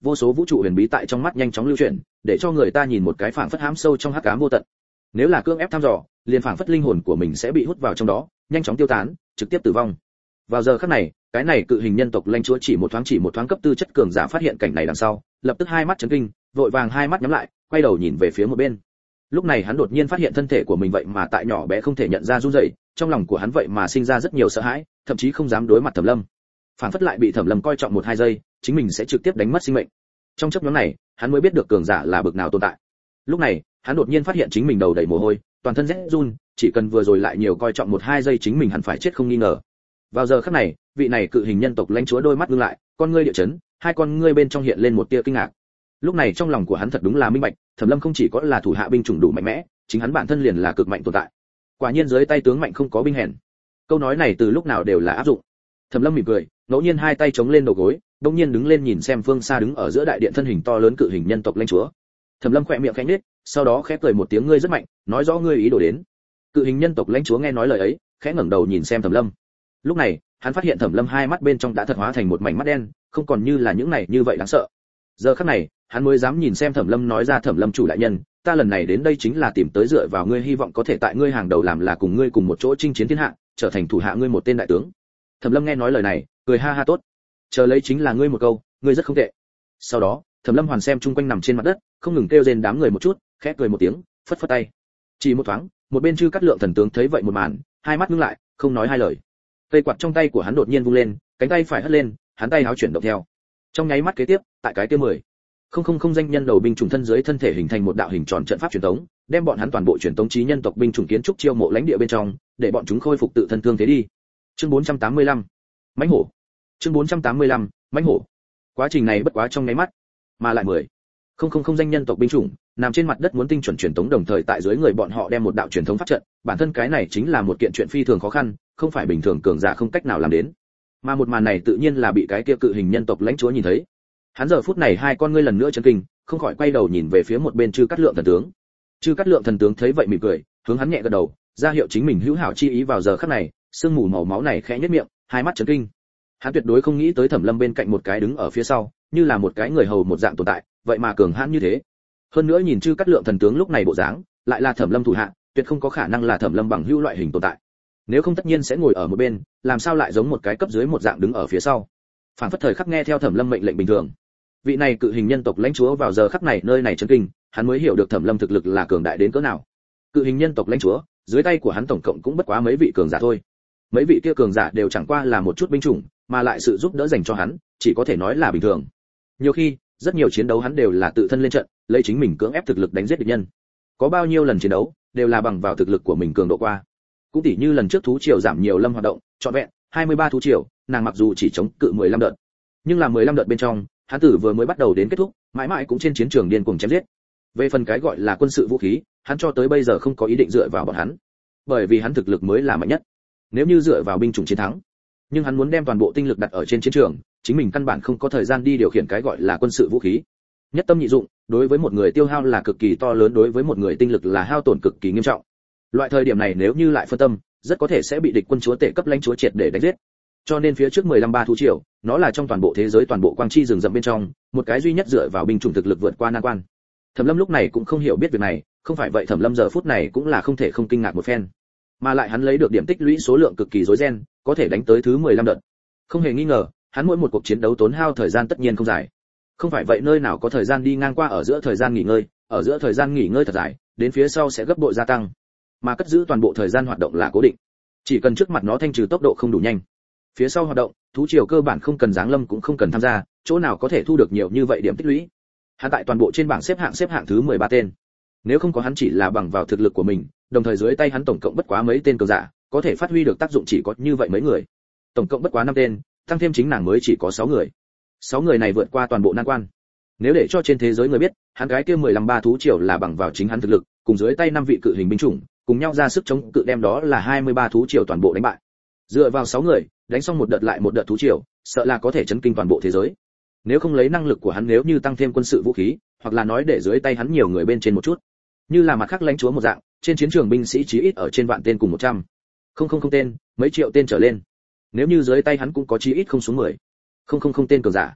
vô số vũ trụ huyền bí tại trong mắt nhanh chóng lưu chuyển, để cho người ta nhìn một cái phảng phất hãm sâu trong hắc ám vô tận. Nếu là cưỡng ép thăm dò, liền phảng phất linh hồn của mình sẽ bị hút vào trong đó, nhanh chóng tiêu tán, trực tiếp tử vong. Vào giờ khắc này, cái này cự hình nhân tộc lãnh chúa chỉ một thoáng chỉ một thoáng cấp tư chất cường giả phát hiện cảnh này đằng sau, lập tức hai mắt chấn kinh, vội vàng hai mắt nhắm lại, quay đầu nhìn về phía một bên. Lúc này hắn đột nhiên phát hiện thân thể của mình vậy mà tại nhỏ bé không thể nhận ra run rẩy, trong lòng của hắn vậy mà sinh ra rất nhiều sợ hãi, thậm chí không dám đối mặt Thẩm Lâm. Phản phất lại bị Thẩm Lâm coi trọng một hai giây, chính mình sẽ trực tiếp đánh mất sinh mệnh. Trong chốc ngắn này, hắn mới biết được cường giả là bực nào tồn tại. Lúc này, hắn đột nhiên phát hiện chính mình đầu đầy mồ hôi, toàn thân rét run, chỉ cần vừa rồi lại nhiều coi trọng một hai giây chính mình hẳn phải chết không nghi ngờ. Vào giờ khắc này, vị này cự hình nhân tộc lãnh chúa đôi mắt ngưng lại, con ngươi địa chấn, hai con ngươi bên trong hiện lên một tia kinh ngạc. Lúc này trong lòng của hắn thật đúng là minh bạch, Thẩm Lâm không chỉ có là thủ hạ binh chủng đủ mạnh mẽ, chính hắn bản thân liền là cực mạnh tồn tại. Quả nhiên dưới tay tướng mạnh không có binh hèn. Câu nói này từ lúc nào đều là áp dụng. Thẩm Lâm mỉm cười, ngẫu nhiên hai tay chống lên đầu gối, đột nhiên đứng lên nhìn xem phương xa đứng ở giữa đại điện thân hình to lớn cự hình nhân tộc lãnh chúa. Thẩm Lâm khẽ miệng khẽ nhếch, sau đó khẽ cười một tiếng, ngươi rất mạnh, nói rõ ngươi ý đồ đến. Cự hình nhân tộc lãnh chúa nghe nói lời ấy, khẽ ngẩng đầu nhìn xem Thẩm Lâm. Lúc này, hắn phát hiện Thẩm Lâm hai mắt bên trong đã thật hóa thành một mảnh mắt đen, không còn như là những này như vậy đáng sợ. Giờ khắc này, hắn mới dám nhìn xem Thẩm Lâm, nói ra, Thẩm Lâm chủ đại nhân, ta lần này đến đây chính là tìm tới dựa vào ngươi, hy vọng có thể tại ngươi hàng đầu làm là cùng ngươi cùng một chỗ chinh chiến thiên hạ, trở thành thủ hạ ngươi một tên đại tướng. Thẩm Lâm nghe nói lời này, cười ha ha, tốt, chờ lấy chính là ngươi một câu, ngươi rất không tệ. Sau đó, Thẩm Lâm hoàn xem chung quanh nằm trên mặt đất, không ngừng kêu rên đám người một chút, khẽ cười một tiếng, phất phất tay. Chỉ một thoáng, một bên Chư Cát Lượng thần tướng thấy vậy một màn, hai mắt ngưng lại, không nói hai lời. Cây quạt trong tay của hắn đột nhiên vung lên, cánh tay phải hất lên, hắn tay áo chuyển động theo. Trong nháy mắt kế tiếp, tại cái kia mười không không không danh nhân đầu binh chủng thân dưới thân thể hình thành một đạo hình tròn trận pháp truyền tống, đem bọn hắn toàn bộ truyền tống chí nhân tộc binh chủng kiến trúc chiêu mộ lãnh địa bên trong, để bọn chúng khôi phục tự thân thương thế đi. Chương bốn trăm tám mươi lăm, mãnh hổ. Chương bốn trăm tám mươi lăm, mãnh hổ. Quá trình này bất quá trong nháy mắt, mà lại mười không không không danh nhân tộc binh chủng nằm trên mặt đất muốn tinh chuẩn truyền tống, đồng thời tại dưới người bọn họ đem một đạo truyền thống pháp trận, bản thân cái này chính là một kiện chuyện phi thường khó khăn, không phải bình thường cường giả không cách nào làm đến. Mà một màn này tự nhiên là bị cái kia cự hình nhân tộc lãnh chúa nhìn thấy. Hắn giờ phút này hai con ngươi lần nữa chấn kinh, không khỏi quay đầu nhìn về phía một bên Chư Cát Lượng thần tướng. Chư Cát Lượng thần tướng thấy vậy mỉm cười, hướng hắn nhẹ gật đầu, ra hiệu chính mình hữu hảo chi ý. Vào giờ khắc này, sương mù màu máu này khẽ nhếch miệng, hai mắt chấn kinh. Hắn tuyệt đối không nghĩ tới Thẩm Lâm bên cạnh một cái đứng ở phía sau, như là một cái người hầu một dạng tồn tại, vậy mà cường hãn như thế. Hơn nữa nhìn Chư Cát Lượng thần tướng lúc này bộ dáng, lại là Thẩm Lâm thủ hạ, tuyệt không có khả năng là Thẩm Lâm bằng hữu loại hình tồn tại. Nếu không tất nhiên sẽ ngồi ở một bên, làm sao lại giống một cái cấp dưới một dạng đứng ở phía sau. Phản phất thời khắc nghe theo Thẩm Lâm mệnh lệnh bình thường. Vị này cự hình nhân tộc lãnh chúa vào giờ khắc này nơi này chấn kinh, hắn mới hiểu được Thẩm Lâm thực lực là cường đại đến cỡ nào. Cự hình nhân tộc lãnh chúa, dưới tay của hắn tổng cộng cũng bất quá mấy vị cường giả thôi. Mấy vị kia cường giả đều chẳng qua là một chút binh chủng, mà lại sự giúp đỡ dành cho hắn, chỉ có thể nói là bình thường. Nhiều khi, rất nhiều chiến đấu hắn đều là tự thân lên trận, lấy chính mình cưỡng ép thực lực đánh giết địch nhân. Có bao nhiêu lần chiến đấu, đều là bằng vào thực lực của mình cường độ qua. Cũng tỉ như lần trước thú triều giảm nhiều lâm hoạt động, trọn vẹn hai mươi ba thú triều, nàng mặc dù chỉ chống cự mười lăm đợt, nhưng là mười lăm đợt bên trong, hắn tử vừa mới bắt đầu đến kết thúc, mãi mãi cũng trên chiến trường điên cuồng chém giết. Về phần cái gọi là quân sự vũ khí, hắn cho tới bây giờ không có ý định dựa vào bọn hắn, bởi vì hắn thực lực mới là mạnh nhất. Nếu như dựa vào binh chủng chiến thắng, nhưng hắn muốn đem toàn bộ tinh lực đặt ở trên chiến trường, chính mình căn bản không có thời gian đi điều khiển cái gọi là quân sự vũ khí. Nhất tâm nhị dụng, đối với một người tiêu hao là cực kỳ to lớn, đối với một người tinh lực là hao tổn cực kỳ nghiêm trọng. Loại thời điểm này nếu như lại phân tâm, rất có thể sẽ bị địch quân chúa tể cấp lãnh chúa triệt để đánh giết. Cho nên phía trước mười lăm ba thú triều, nó là trong toàn bộ thế giới toàn bộ quang chi rừng rậm bên trong, một cái duy nhất dựa vào binh chủng thực lực vượt qua nan quan. Thẩm Lâm lúc này cũng không hiểu biết việc này, không phải vậy Thẩm Lâm giờ phút này cũng là không thể không kinh ngạc một phen. Mà lại hắn lấy được điểm tích lũy số lượng cực kỳ rối ren, có thể đánh tới thứ mười lăm đợt. Không hề nghi ngờ, hắn mỗi một cuộc chiến đấu tốn hao thời gian tất nhiên không dài. Không phải vậy nơi nào có thời gian đi ngang qua ở giữa thời gian nghỉ ngơi, ở giữa thời gian nghỉ ngơi thật dài, đến phía sau sẽ gấp bội gia tăng. Mà cất giữ toàn bộ thời gian hoạt động là cố định. Chỉ cần trước mặt nó thanh trừ tốc độ không đủ nhanh, phía sau hoạt động, thú triều cơ bản không cần giáng lâm cũng không cần tham gia, chỗ nào có thể thu được nhiều như vậy điểm tích lũy. Hắn tại toàn bộ trên bảng xếp hạng xếp hạng thứ mười ba tên. Nếu không có hắn chỉ là bằng vào thực lực của mình, đồng thời dưới tay hắn tổng cộng bất quá mấy tên cường giả, có thể phát huy được tác dụng chỉ có như vậy mấy người. Tổng cộng bất quá năm tên, tăng thêm chính nàng mới chỉ có sáu người. sáu người này vượt qua toàn bộ nan quan. Nếu để cho trên thế giới người biết, hắn cái kia mười lăm ba thú triều là bằng vào chính hắn thực lực, cùng dưới tay năm vị cự hình binh chủng, cùng nhau ra sức chống cự đem đó là hai mươi ba thú triều toàn bộ đánh bại. Dựa vào sáu người, đánh xong một đợt lại một đợt thú triều, sợ là có thể chấn kinh toàn bộ thế giới. Nếu không lấy năng lực của hắn, nếu như tăng thêm quân sự vũ khí, hoặc là nói để dưới tay hắn nhiều người bên trên một chút, như là mặt khác lãnh chúa một dạng, trên chiến trường binh sĩ chí ít ở trên vạn tên cùng một trăm, không không không tên, mấy triệu tên trở lên. Nếu như dưới tay hắn cũng có chí ít không xuống mười, không không không tên cường giả,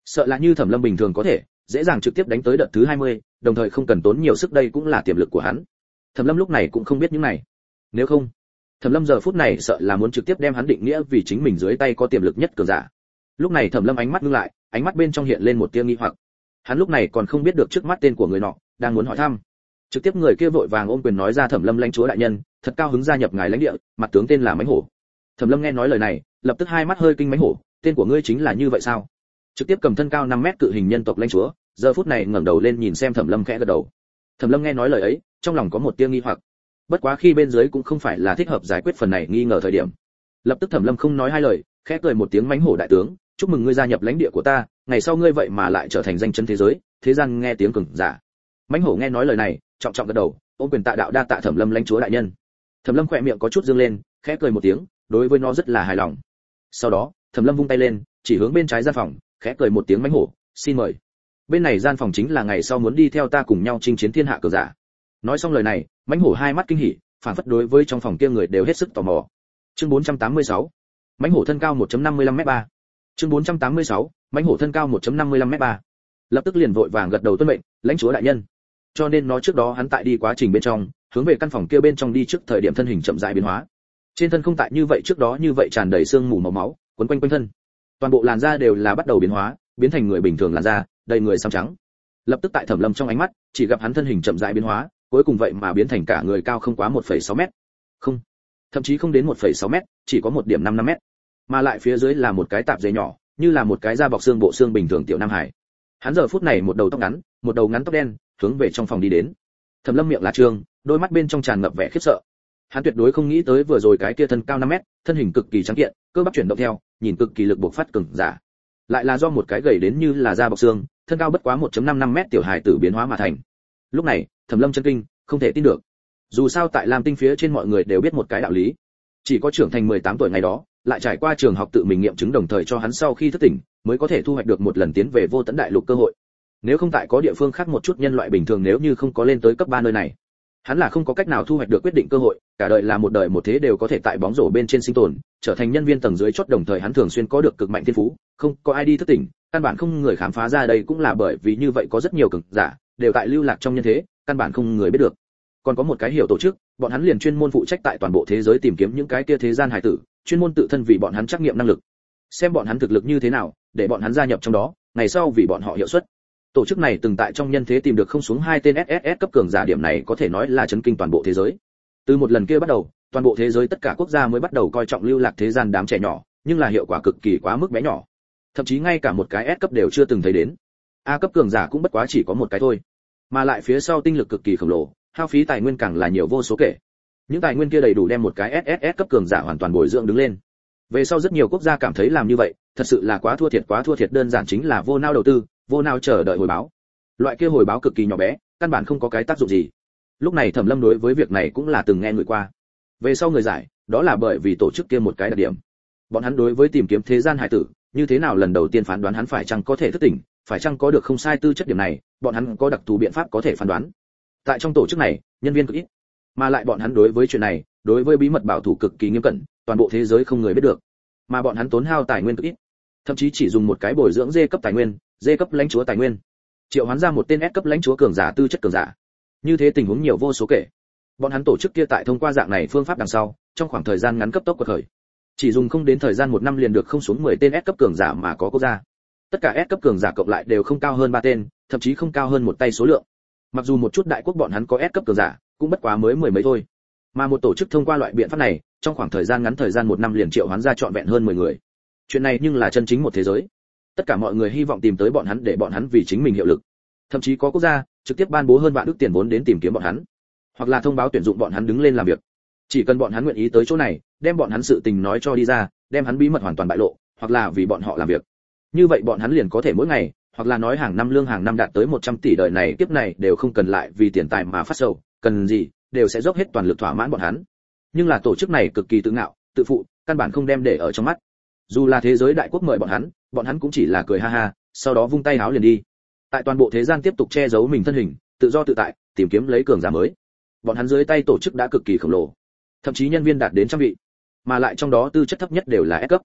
Sợ là như Thẩm Lâm bình thường có thể dễ dàng trực tiếp đánh tới đợt thứ hai mươi, đồng thời không cần tốn nhiều sức, đây cũng là tiềm lực của hắn. Thẩm Lâm lúc này cũng không biết những này. Nếu không, Thẩm Lâm giờ phút này sợ là muốn trực tiếp đem hắn định nghĩa vì chính mình dưới tay có tiềm lực nhất cường giả. Lúc này Thẩm Lâm ánh mắt ngưng lại, ánh mắt bên trong hiện lên một tia nghi hoặc. Hắn lúc này còn không biết được trước mắt tên của người nọ, đang muốn hỏi thăm. Trực tiếp người kia vội vàng ôm quyền nói ra: Thẩm Lâm lãnh chúa đại nhân, thật cao hứng gia nhập ngài lãnh địa, mặt tướng tên là Mãnh Hổ. Thẩm Lâm nghe nói lời này, lập tức hai mắt hơi kinh. Mãnh Hổ, tên của ngươi chính là như vậy sao? Trực tiếp cầm thân cao năm mét cự hình nhân tộc lãnh chúa, giờ phút này ngẩng đầu lên nhìn xem Thẩm Lâm khẽ gật đầu. Thẩm Lâm nghe nói lời ấy, trong lòng có một tia nghi hoặc. Bất quá khi bên dưới cũng không phải là thích hợp giải quyết phần này nghi ngờ thời điểm. Lập tức Thẩm Lâm không nói hai lời, khẽ cười một tiếng: Mãnh Hổ đại tướng, chúc mừng ngươi gia nhập lãnh địa của ta, ngày sau ngươi vậy mà lại trở thành danh chấn thế giới, thế gian nghe tiếng cường giả. Mãnh Hổ nghe nói lời này, trọng trọng gật đầu, ôm quyền tạ đạo: đa tạ Thẩm Lâm lãnh chúa đại nhân. Thẩm Lâm khẽ miệng có chút dương lên, khẽ cười một tiếng, đối với nó rất là hài lòng. Sau đó, Thẩm Lâm vung tay lên, chỉ hướng bên trái gian phòng, khẽ cười một tiếng: Mãnh Hổ, xin mời. Bên này gian phòng chính là ngày sau muốn đi theo ta cùng nhau chinh chiến thiên hạ cường giả. Nói xong lời này, Mãnh Hổ hai mắt kinh hỉ, phản phất đối với trong phòng kia người đều hết sức tò mò. Chương bốn trăm tám mươi sáu, Mãnh Hổ thân cao một phẩy năm mươi lăm mét ba. Chương bốn trăm tám mươi sáu, Mãnh Hổ thân cao một phẩy năm mươi lăm mét ba. Lập tức liền vội vàng gật đầu tuân mệnh, lãnh chúa đại nhân. Cho nên nó trước đó hắn tại đi quá trình bên trong, hướng về căn phòng kia bên trong đi trước thời điểm thân hình chậm rãi biến hóa. Trên thân không tại như vậy trước đó như vậy tràn đầy xương mù màu máu, quấn quanh quanh thân. Toàn bộ làn da đều là bắt đầu biến hóa, biến thành người bình thường làn da, đầy người xám trắng. Lập tức tại Thẩm Lâm trong ánh mắt, chỉ gặp hắn thân hình chậm rãi biến hóa, cuối cùng vậy mà biến thành cả người cao không quá một phẩy sáu mét. Không, thậm chí không đến một phẩy sáu mét, chỉ có một điểm năm năm mét. Mà lại phía dưới là một cái tạp dề nhỏ, như là một cái da bọc xương bộ xương bình thường tiểu nam hải. Hắn giờ phút này một đầu tóc ngắn, một đầu ngắn tóc đen, hướng về trong phòng đi đến. Thẩm Lâm miệng là trương, đôi mắt bên trong tràn ngập vẻ khiếp sợ. Hắn tuyệt đối không nghĩ tới vừa rồi cái kia thân cao năm mét, thân hình cực kỳ trắng kiện, cơ bắp chuyển động theo, nhìn cực kỳ lực bộc phát cường giả. Lại là do một cái gầy đến như là da bọc xương, thân cao bất quá một phẩy năm năm mét tiểu hài tử biến hóa mà thành. Lúc này, Thẩm Lâm chân kinh, không thể tin được. Dù sao tại Lam Tinh phía trên mọi người đều biết một cái đạo lý, chỉ có trưởng thành mười tám tuổi ngày đó, lại trải qua trường học tự mình nghiệm chứng đồng thời cho hắn sau khi thức tỉnh, mới có thể thu hoạch được một lần tiến về vô tận đại lục cơ hội. Nếu không tại có địa phương khác một chút nhân loại bình thường nếu như không có lên tới cấp ba nơi này, hắn là không có cách nào thu hoạch được quyết định cơ hội, cả đời là một đời một thế đều có thể tại bóng rổ bên trên sinh tồn, trở thành nhân viên tầng dưới chót, đồng thời hắn thường xuyên có được cực mạnh thiên phú, không có ai đi thức tỉnh, căn bản không người khám phá ra. Đây cũng là bởi vì như vậy có rất nhiều cường giả đều tại lưu lạc trong nhân thế, căn bản không người biết được. Còn có một cái hiểu tổ chức, bọn hắn liền chuyên môn phụ trách tại toàn bộ thế giới tìm kiếm những cái kia thế gian hải tử, chuyên môn tự thân vì bọn hắn trắc nghiệm năng lực, xem bọn hắn thực lực như thế nào, để bọn hắn gia nhập trong đó, ngày sau vì bọn họ hiệu suất. Tổ chức này từng tại trong nhân thế tìm được không xuống hai tên ét ét ét cấp cường giả, điểm này có thể nói là chấn kinh toàn bộ thế giới. Từ một lần kia bắt đầu, toàn bộ thế giới tất cả quốc gia mới bắt đầu coi trọng lưu lạc thế gian đám trẻ nhỏ, nhưng là hiệu quả cực kỳ quá mức bé nhỏ. Thậm chí ngay cả một cái S cấp đều chưa từng thấy đến. A cấp cường giả cũng bất quá chỉ có một cái thôi. Mà lại phía sau tinh lực cực kỳ khổng lồ, hao phí tài nguyên càng là nhiều vô số kể. Những tài nguyên kia đầy đủ đem một cái ét ét ét cấp cường giả hoàn toàn bồi dưỡng đứng lên. Về sau rất nhiều quốc gia cảm thấy làm như vậy, thật sự là quá thua thiệt, quá thua thiệt, đơn giản chính là vô nao đầu tư, vô nao chờ đợi hồi báo. Loại kia hồi báo cực kỳ nhỏ bé, căn bản không có cái tác dụng gì. Lúc này Thẩm Lâm đối với việc này cũng là từng nghe người qua. Về sau người giải, đó là bởi vì tổ chức kia một cái đặc điểm. Bọn hắn đối với tìm kiếm thế gian hải tử, như thế nào lần đầu tiên phán đoán hắn phải chăng có thể thức tỉnh, phải chăng có được không sai tư chất, điểm này, bọn hắn có đặc thù biện pháp có thể phán đoán. Tại trong tổ chức này, nhân viên cực ít, mà lại bọn hắn đối với chuyện này, đối với bí mật bảo thủ cực kỳ nghiêm cẩn, toàn bộ thế giới không người biết được. Mà bọn hắn tốn hao tài nguyên cực ít, thậm chí chỉ dùng một cái bồi dưỡng D cấp tài nguyên, D cấp lãnh chúa tài nguyên, triệu hoán ra một tên S cấp lãnh chúa cường giả, tư chất cường giả. Như thế tình huống nhiều vô số kể. Bọn hắn tổ chức kia tại thông qua dạng này phương pháp đằng sau, trong khoảng thời gian ngắn cấp tốc quật khởi. Chỉ dùng không đến thời gian một năm liền được không xuống mười tên S cấp cường giả mà có quốc gia. Tất cả S cấp cường giả cộng lại đều không cao hơn ba tên, thậm chí không cao hơn một tay số lượng. Mặc dù một chút đại quốc bọn hắn có S cấp cường giả, cũng bất quá mới mười mấy thôi. Mà một tổ chức thông qua loại biện pháp này, trong khoảng thời gian ngắn thời gian một năm liền triệu hoán ra trọn vẹn hơn mười người. Chuyện này nhưng là chân chính một thế giới. Tất cả mọi người hy vọng tìm tới bọn hắn để bọn hắn vì chính mình hiệu lực. Thậm chí có quốc gia trực tiếp ban bố hơn vạn ức tiền vốn đến tìm kiếm bọn hắn, hoặc là thông báo tuyển dụng bọn hắn đứng lên làm việc. Chỉ cần bọn hắn nguyện ý tới chỗ này, đem bọn hắn sự tình nói cho đi ra, đem hắn bí mật hoàn toàn bại lộ, hoặc là vì bọn họ làm việc. Như vậy bọn hắn liền có thể mỗi ngày, hoặc là nói hàng năm lương hàng năm đạt tới một trăm tỷ, đời này kiếp này đều không cần lại vì tiền tài mà phát sầu, cần gì đều sẽ dốc hết toàn lực thỏa mãn bọn hắn. Nhưng là tổ chức này cực kỳ tự ngạo, tự phụ, căn bản không đem để ở trong mắt. Dù là thế giới đại quốc mời bọn hắn, bọn hắn cũng chỉ là cười ha ha, sau đó vung tay áo liền đi. Tại toàn bộ thế gian tiếp tục che giấu mình thân hình, tự do tự tại, tìm kiếm lấy cường giả mới. Bọn hắn dưới tay tổ chức đã cực kỳ khổng lồ, thậm chí nhân viên đạt đến trăm vị, mà lại trong đó tư chất thấp nhất đều là S cấp.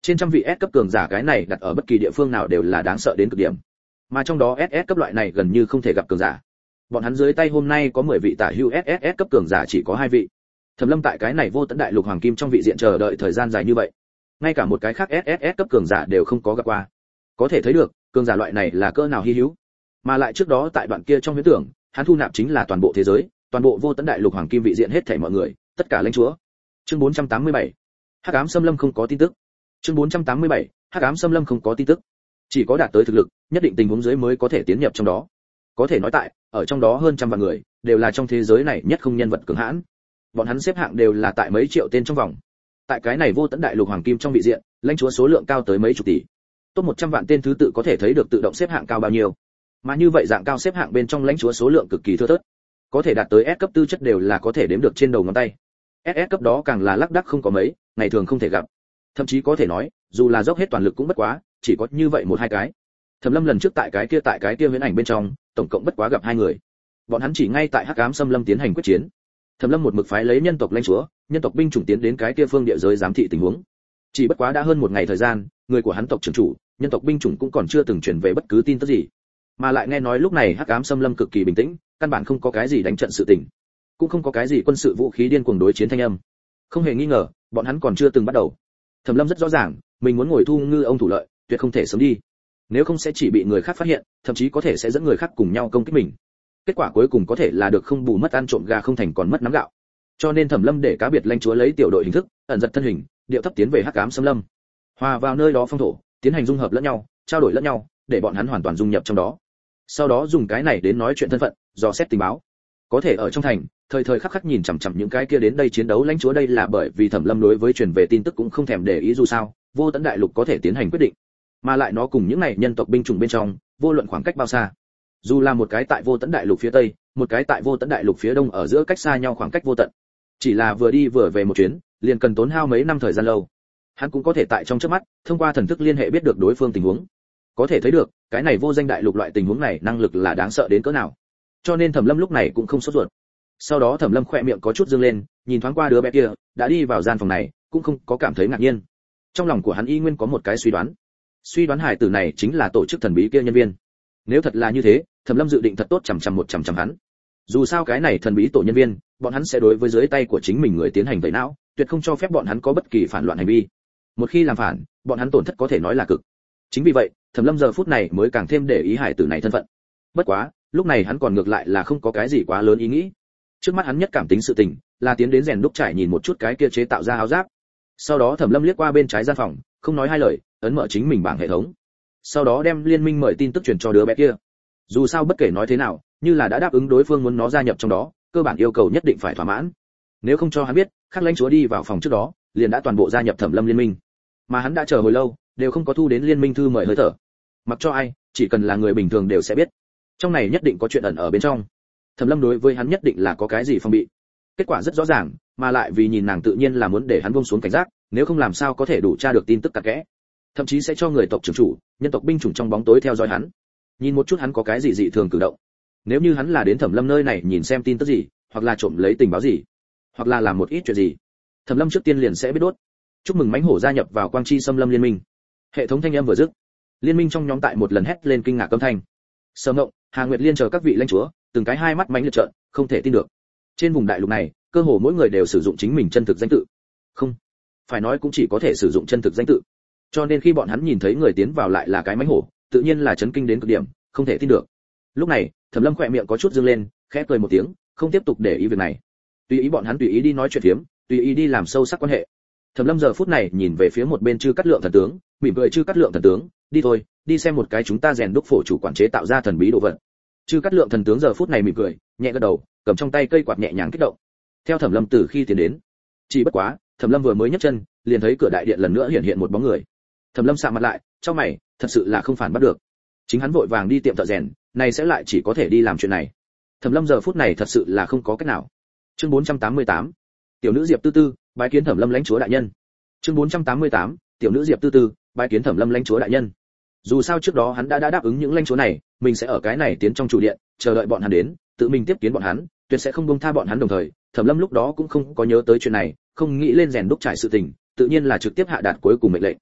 Trên trăm vị S cấp cường giả cái này đặt ở bất kỳ địa phương nào đều là đáng sợ đến cực điểm. Mà trong đó ét ét cấp loại này gần như không thể gặp cường giả. Bọn hắn dưới tay hôm nay có mười vị tả hữu ét ét ét cấp cường giả chỉ có hai vị. Thẩm Lâm tại cái này vô tận đại lục hoàng kim trong vị diện chờ đợi thời gian dài như vậy, ngay cả một cái khác ét ét ét cấp cường giả đều không có gặp qua. Có thể thấy được, cường giả loại này là cỡ nào hi hữu. Mà lại trước đó tại đoạn kia trong huyễn tưởng, hắn thu nạp chính là toàn bộ thế giới, toàn bộ vô tận đại lục hoàng kim vị diện hết thảy mọi người, tất cả lãnh chúa. Chương bốn trăm tám mươi bảy. Hắc ám xâm lâm không có tin tức. Chương bốn trăm tám mươi bảy. Hắc ám xâm lâm không có tin tức. Chỉ có đạt tới thực lực, nhất định tình huống dưới mới có thể tiến nhập trong đó. Có thể nói tại, ở trong đó hơn trăm vạn người, đều là trong thế giới này nhất không nhân vật cường hãn. Bọn hắn xếp hạng đều là tại mấy triệu tên trong vòng. Tại cái này vô tận đại lục hoàng kim trong vị diện, lãnh chúa số lượng cao tới mấy chục tỷ. Top một trăm vạn tên thứ tự có thể thấy được tự động xếp hạng cao bao nhiêu. Mà như vậy dạng cao xếp hạng bên trong lãnh chúa số lượng cực kỳ thưa thớt. Có thể đạt tới S cấp tư chất đều là có thể đếm được trên đầu ngón tay. ét ét cấp đó càng là lác đác không có mấy, ngày thường không thể gặp. Thậm chí có thể nói, dù là dốc hết toàn lực cũng bất quá, chỉ có như vậy một hai cái. Thẩm Lâm lần trước tại cái kia tại cái kia huyễn ảnh bên trong, tổng cộng bất quá gặp hai người. Bọn hắn chỉ ngay tại Hắc Ám Xâm Lâm tiến hành quyết chiến. Thẩm Lâm một mực phái lấy nhân tộc lãnh chúa, nhân tộc binh chủng tiến đến cái kia phương địa giới giám thị tình huống. Chỉ bất quá đã hơn một ngày thời gian, người của hắn tộc trưởng chủ, nhân tộc binh chủng cũng còn chưa từng truyền về bất cứ tin tức gì. Mà lại nghe nói lúc này Hắc Ám Xâm Lâm cực kỳ bình tĩnh, căn bản không có cái gì đánh trận sự tình, cũng không có cái gì quân sự vũ khí điên cuồng đối chiến thanh âm. Không hề nghi ngờ, bọn hắn còn chưa từng bắt đầu. Thẩm Lâm rất rõ ràng, mình muốn ngồi thu ngư ông thủ lợi, tuyệt không thể sớm đi. Nếu không sẽ chỉ bị người khác phát hiện, thậm chí có thể sẽ dẫn người khác cùng nhau công kích mình. Kết quả cuối cùng có thể là được không bù mất ăn trộm gà không thành còn mất nắm gạo. Cho nên Thẩm Lâm để cá biệt lãnh chúa lấy tiểu đội hình thức, ẩn giật thân hình, điệu thấp tiến về Hắc Ám Xâm Lâm. Hòa vào nơi đó phong thổ, tiến hành dung hợp lẫn nhau, trao đổi lẫn nhau, để bọn hắn hoàn toàn dung nhập trong đó. Sau đó dùng cái này đến nói chuyện thân phận, dò xét tình báo. Có thể ở trong thành, thời thời khắc khắc nhìn chằm chằm những cái kia đến đây chiến đấu lãnh chúa, đây là bởi vì Thẩm Lâm đối với truyền về tin tức cũng không thèm để ý, dù sao, vô tận đại lục có thể tiến hành quyết định, mà lại nó cùng những này nhân tộc binh chủng bên trong, vô luận khoảng cách bao xa, dù là một cái tại vô tận đại lục phía tây, một cái tại vô tận đại lục phía đông, ở giữa cách xa nhau khoảng cách vô tận, chỉ là vừa đi vừa về một chuyến, liền cần tốn hao mấy năm thời gian lâu. Hắn cũng có thể tại trong chớp mắt, thông qua thần thức liên hệ biết được đối phương tình huống. Có thể thấy được, cái này vô danh đại lục loại tình huống này năng lực là đáng sợ đến cỡ nào. Cho nên Thẩm Lâm lúc này cũng không sốt ruột. Sau đó Thẩm Lâm khỏe miệng có chút dương lên, nhìn thoáng qua đứa bé kia, đã đi vào gian phòng này, cũng không có cảm thấy ngạc nhiên. Trong lòng của hắn y nguyên có một cái suy đoán. Suy đoán hải tử này chính là tổ chức thần bí kia nhân viên. Nếu thật là như thế, Thẩm Lâm dự định thật tốt chằm chằm một chằm chằm hắn. Dù sao cái này thần bí tổ nhân viên, bọn hắn sẽ đối với dưới tay của chính mình người tiến hành tẩy não, tuyệt không cho phép bọn hắn có bất kỳ phản loạn hành vi. Một khi làm phản, bọn hắn tổn thất có thể nói là cực. Chính vì vậy, Thẩm Lâm giờ phút này mới càng thêm để ý hải tử này thân phận. Bất quá, lúc này hắn còn ngược lại là không có cái gì quá lớn ý nghĩ. Trước mắt hắn nhất cảm tính sự tình, là tiến đến rèn đúc trải nhìn một chút cái kia chế tạo ra áo giáp. Sau đó Thẩm Lâm liếc qua bên trái gian phòng, không nói hai lời, ấn mở chính mình bảng hệ thống. Sau đó đem liên minh mời tin tức truyền cho đứa bé kia. Dù sao bất kể nói thế nào, như là đã đáp ứng đối phương muốn nó gia nhập trong đó, cơ bản yêu cầu nhất định phải thỏa mãn. Nếu không cho hắn biết, khác lãnh chúa đi vào phòng trước đó, liền đã toàn bộ gia nhập Thẩm Lâm liên minh. Mà hắn đã chờ hồi lâu, đều không có thu đến liên minh thư mời hơi thở. Mặc cho ai, chỉ cần là người bình thường đều sẽ biết. Trong này nhất định có chuyện ẩn ở bên trong. Thẩm Lâm đối với hắn nhất định là có cái gì phong bị. Kết quả rất rõ ràng, mà lại vì nhìn nàng tự nhiên là muốn để hắn buông xuống cảnh giác, nếu không làm sao có thể đủ tra được tin tức cặn kẽ. Thậm chí sẽ cho người tộc trưởng chủ, nhân tộc binh chủng trong bóng tối theo dõi hắn. Nhìn một chút hắn có cái gì dị thường cử động. Nếu như hắn là đến Thẩm Lâm nơi này nhìn xem tin tức gì, hoặc là trộm lấy tình báo gì, hoặc là làm một ít chuyện gì, Thẩm Lâm trước tiên liền sẽ biết đốt. Chúc mừng mãnh hổ gia nhập vào Quang Chi Xâm Lâm liên minh. Hệ thống thanh âm vừa dứt, liên minh trong nhóm tại một lần hét lên kinh ngạc âm thanh. Sở Ngộng, Hà Nguyệt Liên chờ các vị lãnh chúa, từng cái hai mắt mánh liệt trợn, không thể tin được. Trên vùng đại lục này, cơ hồ mỗi người đều sử dụng chính mình chân thực danh tự. Không, phải nói cũng chỉ có thể sử dụng chân thực danh tự. Cho nên khi bọn hắn nhìn thấy người tiến vào lại là cái mãnh hổ, tự nhiên là chấn kinh đến cực điểm, không thể tin được. Lúc này, Thẩm Lâm khỏe miệng có chút dương lên, khẽ cười một tiếng, không tiếp tục để ý việc này. Tùy ý bọn hắn tùy ý đi nói chuyện phiếm, tùy ý đi làm sâu sắc quan hệ. Thẩm Lâm giờ phút này nhìn về phía một bên Chư Cát Lượng thần tướng, mỉm cười, Chư Cát Lượng thần tướng, đi thôi, đi xem một cái chúng ta rèn đúc phổ chủ quản chế tạo ra thần bí đồ vật. Chư Cát Lượng thần tướng giờ phút này mỉm cười, nhẹ gật đầu, cầm trong tay cây quạt nhẹ nhàng kích động. Theo Thẩm Lâm từ khi tiến đến, chỉ bất quá, Thẩm Lâm vừa mới nhấc chân, liền thấy cửa đại điện lần nữa hiện hiện một bóng người. Thẩm Lâm sạm mặt lại, trong mày, thật sự là không phản bắt được. Chính hắn vội vàng đi tiệm thợ rèn, này sẽ lại chỉ có thể đi làm chuyện này. Thẩm Lâm giờ phút này thật sự là không có cách nào. Chương bốn trăm tám mươi tám, tiểu nữ Diệp Tư Tư, bái kiến Thẩm Lâm lãnh chúa đại nhân. Chương bốn trăm tám mươi tám, tiểu nữ Diệp Tư Tư, bái kiến Thẩm Lâm lãnh chúa đại nhân. Dù sao trước đó hắn đã đã đáp ứng những lãnh chúa này, mình sẽ ở cái này tiến trong chủ điện, chờ đợi bọn hắn đến, tự mình tiếp kiến bọn hắn, tuyệt sẽ không buông tha bọn hắn. Đồng thời, Thẩm Lâm lúc đó cũng không có nhớ tới chuyện này, không nghĩ lên rèn đúc trải sự tình, tự nhiên là trực tiếp hạ đạt cuối cùng mệnh lệnh.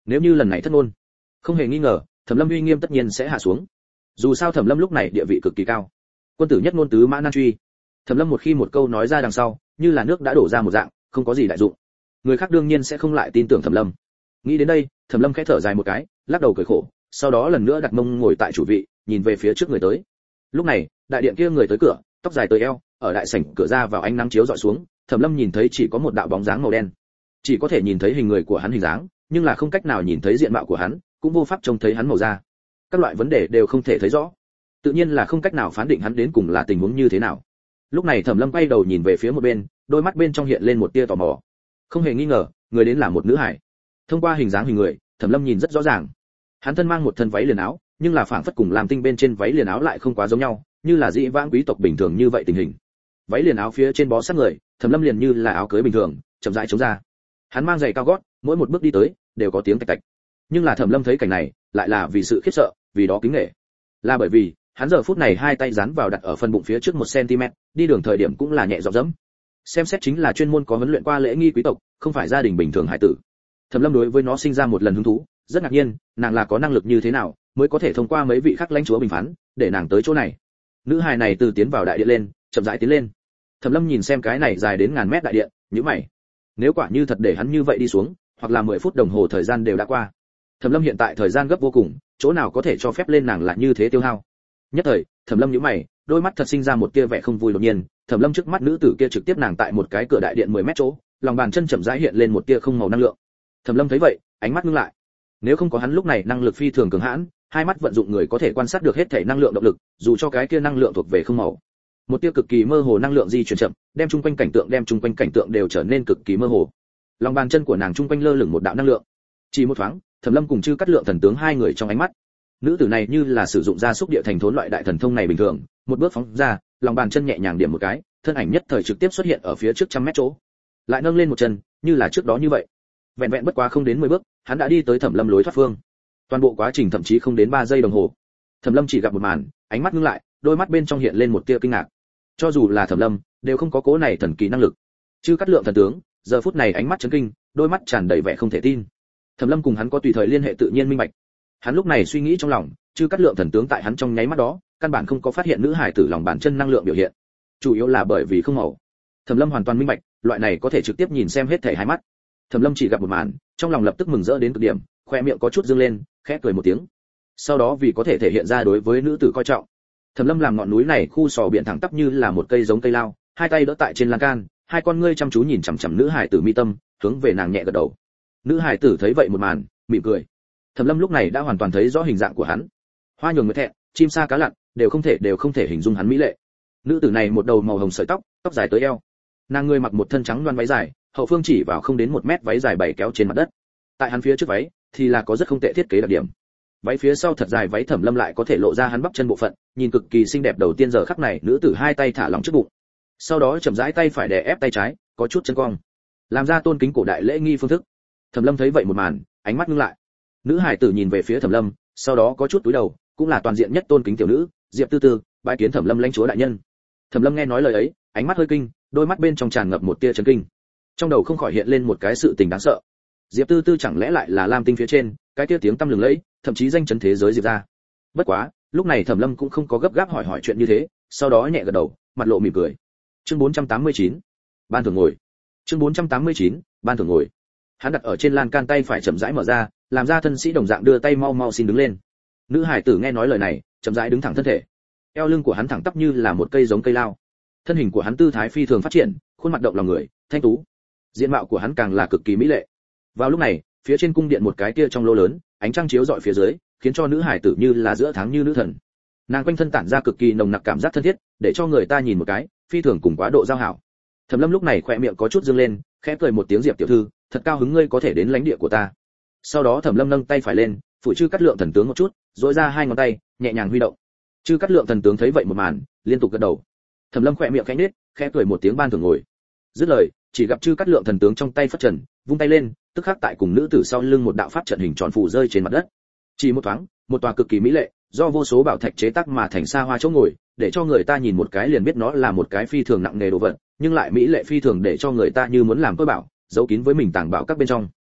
Nếu như lần này thất ngôn, không hề nghi ngờ Thẩm Lâm uy nghiêm tất nhiên sẽ hạ xuống. Dù sao Thẩm Lâm lúc này địa vị cực kỳ cao, quân tử nhất ngôn tứ mã nan truy. Thẩm Lâm một khi một câu nói ra đằng sau, như là nước đã đổ ra một dạng, không có gì đại dụng. Người khác đương nhiên sẽ không lại tin tưởng Thẩm Lâm. Nghĩ đến đây, Thẩm Lâm khẽ thở dài một cái, lắc đầu cười khổ, sau đó lần nữa đặt mông ngồi tại chủ vị, nhìn về phía trước người tới. Lúc này, đại điện kia người tới cửa, tóc dài tới eo, ở đại sảnh cửa ra vào ánh nắng chiếu dọi xuống, Thẩm Lâm nhìn thấy chỉ có một đạo bóng dáng màu đen. Chỉ có thể nhìn thấy hình người của hắn hình dáng, nhưng là không cách nào nhìn thấy diện mạo của hắn, cũng vô pháp trông thấy hắn màu da. Các loại vấn đề đều không thể thấy rõ. Tự nhiên là không cách nào phán định hắn đến cùng là tình huống như thế nào. Lúc này Thẩm Lâm quay đầu nhìn về phía một bên, đôi mắt bên trong hiện lên một tia tò mò. Không hề nghi ngờ, người đến là một nữ hải. Thông qua hình dáng hình người, Thẩm Lâm nhìn rất rõ ràng. Hắn thân mang một thân váy liền áo, nhưng là phảng phất cùng làm tinh bên trên váy liền áo lại không quá giống nhau, như là dị vãng quý tộc bình thường như vậy tình hình. Váy liền áo phía trên bó sát người, Thẩm Lâm liền như là áo cưới bình thường, chậm rãi chống ra. Hắn mang giày cao gót, mỗi một bước đi tới đều có tiếng tạch tạch. Nhưng là Thẩm Lâm thấy cảnh này, lại là vì sự khiếp sợ, vì đó kính nể. Là bởi vì, hắn giờ phút này hai tay dán vào đặt ở phần bụng phía trước một xăng-ti-mét, đi đường thời điểm cũng là nhẹ giọt dẫm. Xem xét chính là chuyên môn có huấn luyện qua lễ nghi quý tộc, không phải gia đình bình thường hải tử. Thẩm Lâm đối với nó sinh ra một lần hứng thú, rất ngạc nhiên, nàng là có năng lực như thế nào, mới có thể thông qua mấy vị khác lãnh chúa bình phán, để nàng tới chỗ này. Nữ hài này từ tiến vào đại điện lên, chậm rãi tiến lên. Thẩm Lâm nhìn xem cái này dài đến ngàn mét đại điện, nhíu mày. Nếu quả như thật để hắn như vậy đi xuống, hoặc là mười phút đồng hồ thời gian đều đã qua. Thẩm Lâm hiện tại thời gian gấp vô cùng, chỗ nào có thể cho phép lên nàng lại như thế tiêu hao. Nhất thời, Thẩm Lâm nhíu mày, đôi mắt thật sinh ra một tia vẻ không vui đột nhiên, Thẩm Lâm trước mắt nữ tử kia trực tiếp nàng tại một cái cửa đại điện mười mét chỗ, lòng bàn chân chậm rãi hiện lên một tia không màu năng lượng. Thẩm Lâm thấy vậy, ánh mắt ngưng lại. Nếu không có hắn lúc này năng lực phi thường cường hãn, hai mắt vận dụng người có thể quan sát được hết thể năng lượng động lực, dù cho cái kia năng lượng thuộc về không màu. Một tia cực kỳ mơ hồ năng lượng di chuyển chậm, đem chung quanh cảnh tượng đem chung quanh cảnh tượng đều trở nên cực kỳ mơ hồ. Lòng bàn chân của nàng chung quanh lơ lửng một đạo năng lượng. Chỉ một thoáng, Thẩm Lâm cùng Chư Cát Lượng thần tướng hai người trong ánh mắt. Nữ tử này như là sử dụng gia súc địa thành thốn loại đại thần thông này bình thường, một bước phóng ra, lòng bàn chân nhẹ nhàng điểm một cái, thân ảnh nhất thời trực tiếp xuất hiện ở phía trước trăm mét chỗ. Lại nâng lên một chân, như là trước đó như vậy. Vẹn vẹn bất quá không đến mười bước, hắn đã đi tới Thẩm Lâm lối thoát phương. Toàn bộ quá trình thậm chí không đến ba giây đồng hồ. Thẩm Lâm chỉ gặp một màn, ánh mắt ngưng lại, đôi mắt bên trong hiện lên một tia kinh ngạc. Cho dù là Thẩm Lâm, đều không có cố này thần kỳ năng lực. Chư Cát Lượng thần tướng, giờ phút này ánh mắt chấn kinh, đôi mắt tràn đầy vẻ không thể tin. Thẩm Lâm cùng hắn có tùy thời liên hệ tự nhiên minh bạch. Hắn lúc này suy nghĩ trong lòng, Chư Cát Lượng thần tướng tại hắn trong nháy mắt đó, căn bản không có phát hiện nữ hải tử lòng bàn chân năng lượng biểu hiện. Chủ yếu là bởi vì không màu. Thẩm Lâm hoàn toàn minh bạch, loại này có thể trực tiếp nhìn xem hết thể hai mắt. Thẩm Lâm chỉ gặp một màn, trong lòng lập tức mừng rỡ đến cực điểm, khoe miệng có chút dương lên, khẽ cười một tiếng. Sau đó vì có thể thể hiện ra đối với nữ tử coi trọng, Thẩm Lâm làm ngọn núi này khu sò biển thẳng tắp như là một cây giống cây lao, hai tay đỡ tại trên lan can, hai con ngươi chăm chú nhìn chằm chằm nữ hải tử mi tâm, hướng về nàng nhẹ gật đầu. Nữ hải tử thấy vậy một màn, mỉm cười. Thẩm Lâm lúc này đã hoàn toàn thấy rõ hình dạng của hắn. Hoa nhường người thẹn, chim sa cá lặn, đều không thể đều không thể hình dung hắn mỹ lệ. Nữ tử này một đầu màu hồng sợi tóc, tóc dài tới eo. Nàng người mặc một thân trắng loan váy dài, hậu phương chỉ vào không đến một mét váy dài bày kéo trên mặt đất. Tại hắn phía trước váy thì là có rất không tệ thiết kế đặc điểm. Váy phía sau thật dài váy Thẩm Lâm lại có thể lộ ra hắn bắp chân bộ phận, nhìn cực kỳ xinh đẹp. Đầu tiên giờ khắc này, nữ tử hai tay thả lỏng trước bụng, sau đó chậm rãi tay phải đè ép tay trái, có chút chân cong, làm ra tôn kính cổ đại lễ nghi phương thức. Thẩm Lâm thấy vậy một màn, ánh mắt ngưng lại. Nữ hải tử nhìn về phía Thẩm Lâm, sau đó có chút cúi đầu, cũng là toàn diện nhất tôn kính tiểu nữ, Diệp Tư Tư, bái kiến Thẩm Lâm lãnh chúa đại nhân. Thẩm Lâm nghe nói lời ấy, ánh mắt hơi kinh, đôi mắt bên trong tràn ngập một tia chấn kinh. Trong đầu không khỏi hiện lên một cái sự tình đáng sợ. Diệp Tư Tư chẳng lẽ lại là Lam Tinh phía trên, cái tia tiếng tăm lừng lẫy, thậm chí danh chấn thế giới Diệp gia. Bất quá, lúc này Thẩm Lâm cũng không có gấp gáp hỏi hỏi chuyện như thế, sau đó nhẹ gật đầu, mặt lộ mỉm cười. Chương bốn trăm tám mươi chín, ban thưởng ngồi. Chương bốn trăm tám mươi chín, ban thưởng ngồi. Hắn đặt ở trên lan can tay phải chậm rãi mở ra, làm ra thân sĩ đồng dạng đưa tay mau mau xin đứng lên. Nữ hải tử nghe nói lời này, chậm rãi đứng thẳng thân thể. Eo lưng của hắn thẳng tắp như là một cây giống cây lao. Thân hình của hắn tư thái phi thường phát triển, khuôn mặt động lòng người, thanh tú. Diện mạo của hắn càng là cực kỳ mỹ lệ. Vào lúc này, phía trên cung điện một cái kia trong lô lớn, ánh trăng chiếu rọi phía dưới, khiến cho nữ hải tử như là giữa tháng như nữ thần. Nàng quanh thân tản ra cực kỳ nồng nặc cảm giác thân thiết, để cho người ta nhìn một cái, phi thường cùng quá độ giao hảo. Thẩm Lâm lúc này khỏe miệng có chút dương lên, khẽ cười một tiếng, Diệp tiểu thư, thật cao hứng ngươi có thể đến lãnh địa của ta. Sau đó Thẩm Lâm nâng tay phải lên, phụ Chư Cát Lượng thần tướng một chút, duỗi ra hai ngón tay, nhẹ nhàng huy động. Chư Cát Lượng thần tướng thấy vậy một màn, liên tục gật đầu. Thẩm Lâm khỏe miệng khẽ nhếch, khẽ cười một tiếng, ban thưởng ngồi. Dứt lời, chỉ gặp Chư Cát Lượng thần tướng trong tay phất trần, vung tay lên, tức khắc tại cùng nữ tử sau lưng một đạo pháp trận hình tròn phủ rơi trên mặt đất. Chỉ một thoáng, một tòa cực kỳ mỹ lệ, do vô số bảo thạch chế tác mà thành xa hoa chỗ ngồi, để cho người ta nhìn một cái liền biết nó là một cái phi thường nặng nề đồ vật, nhưng lại mỹ lệ phi thường để cho người ta như muốn làm tôi bảo, giấu kín với mình tàng bảo các bên trong.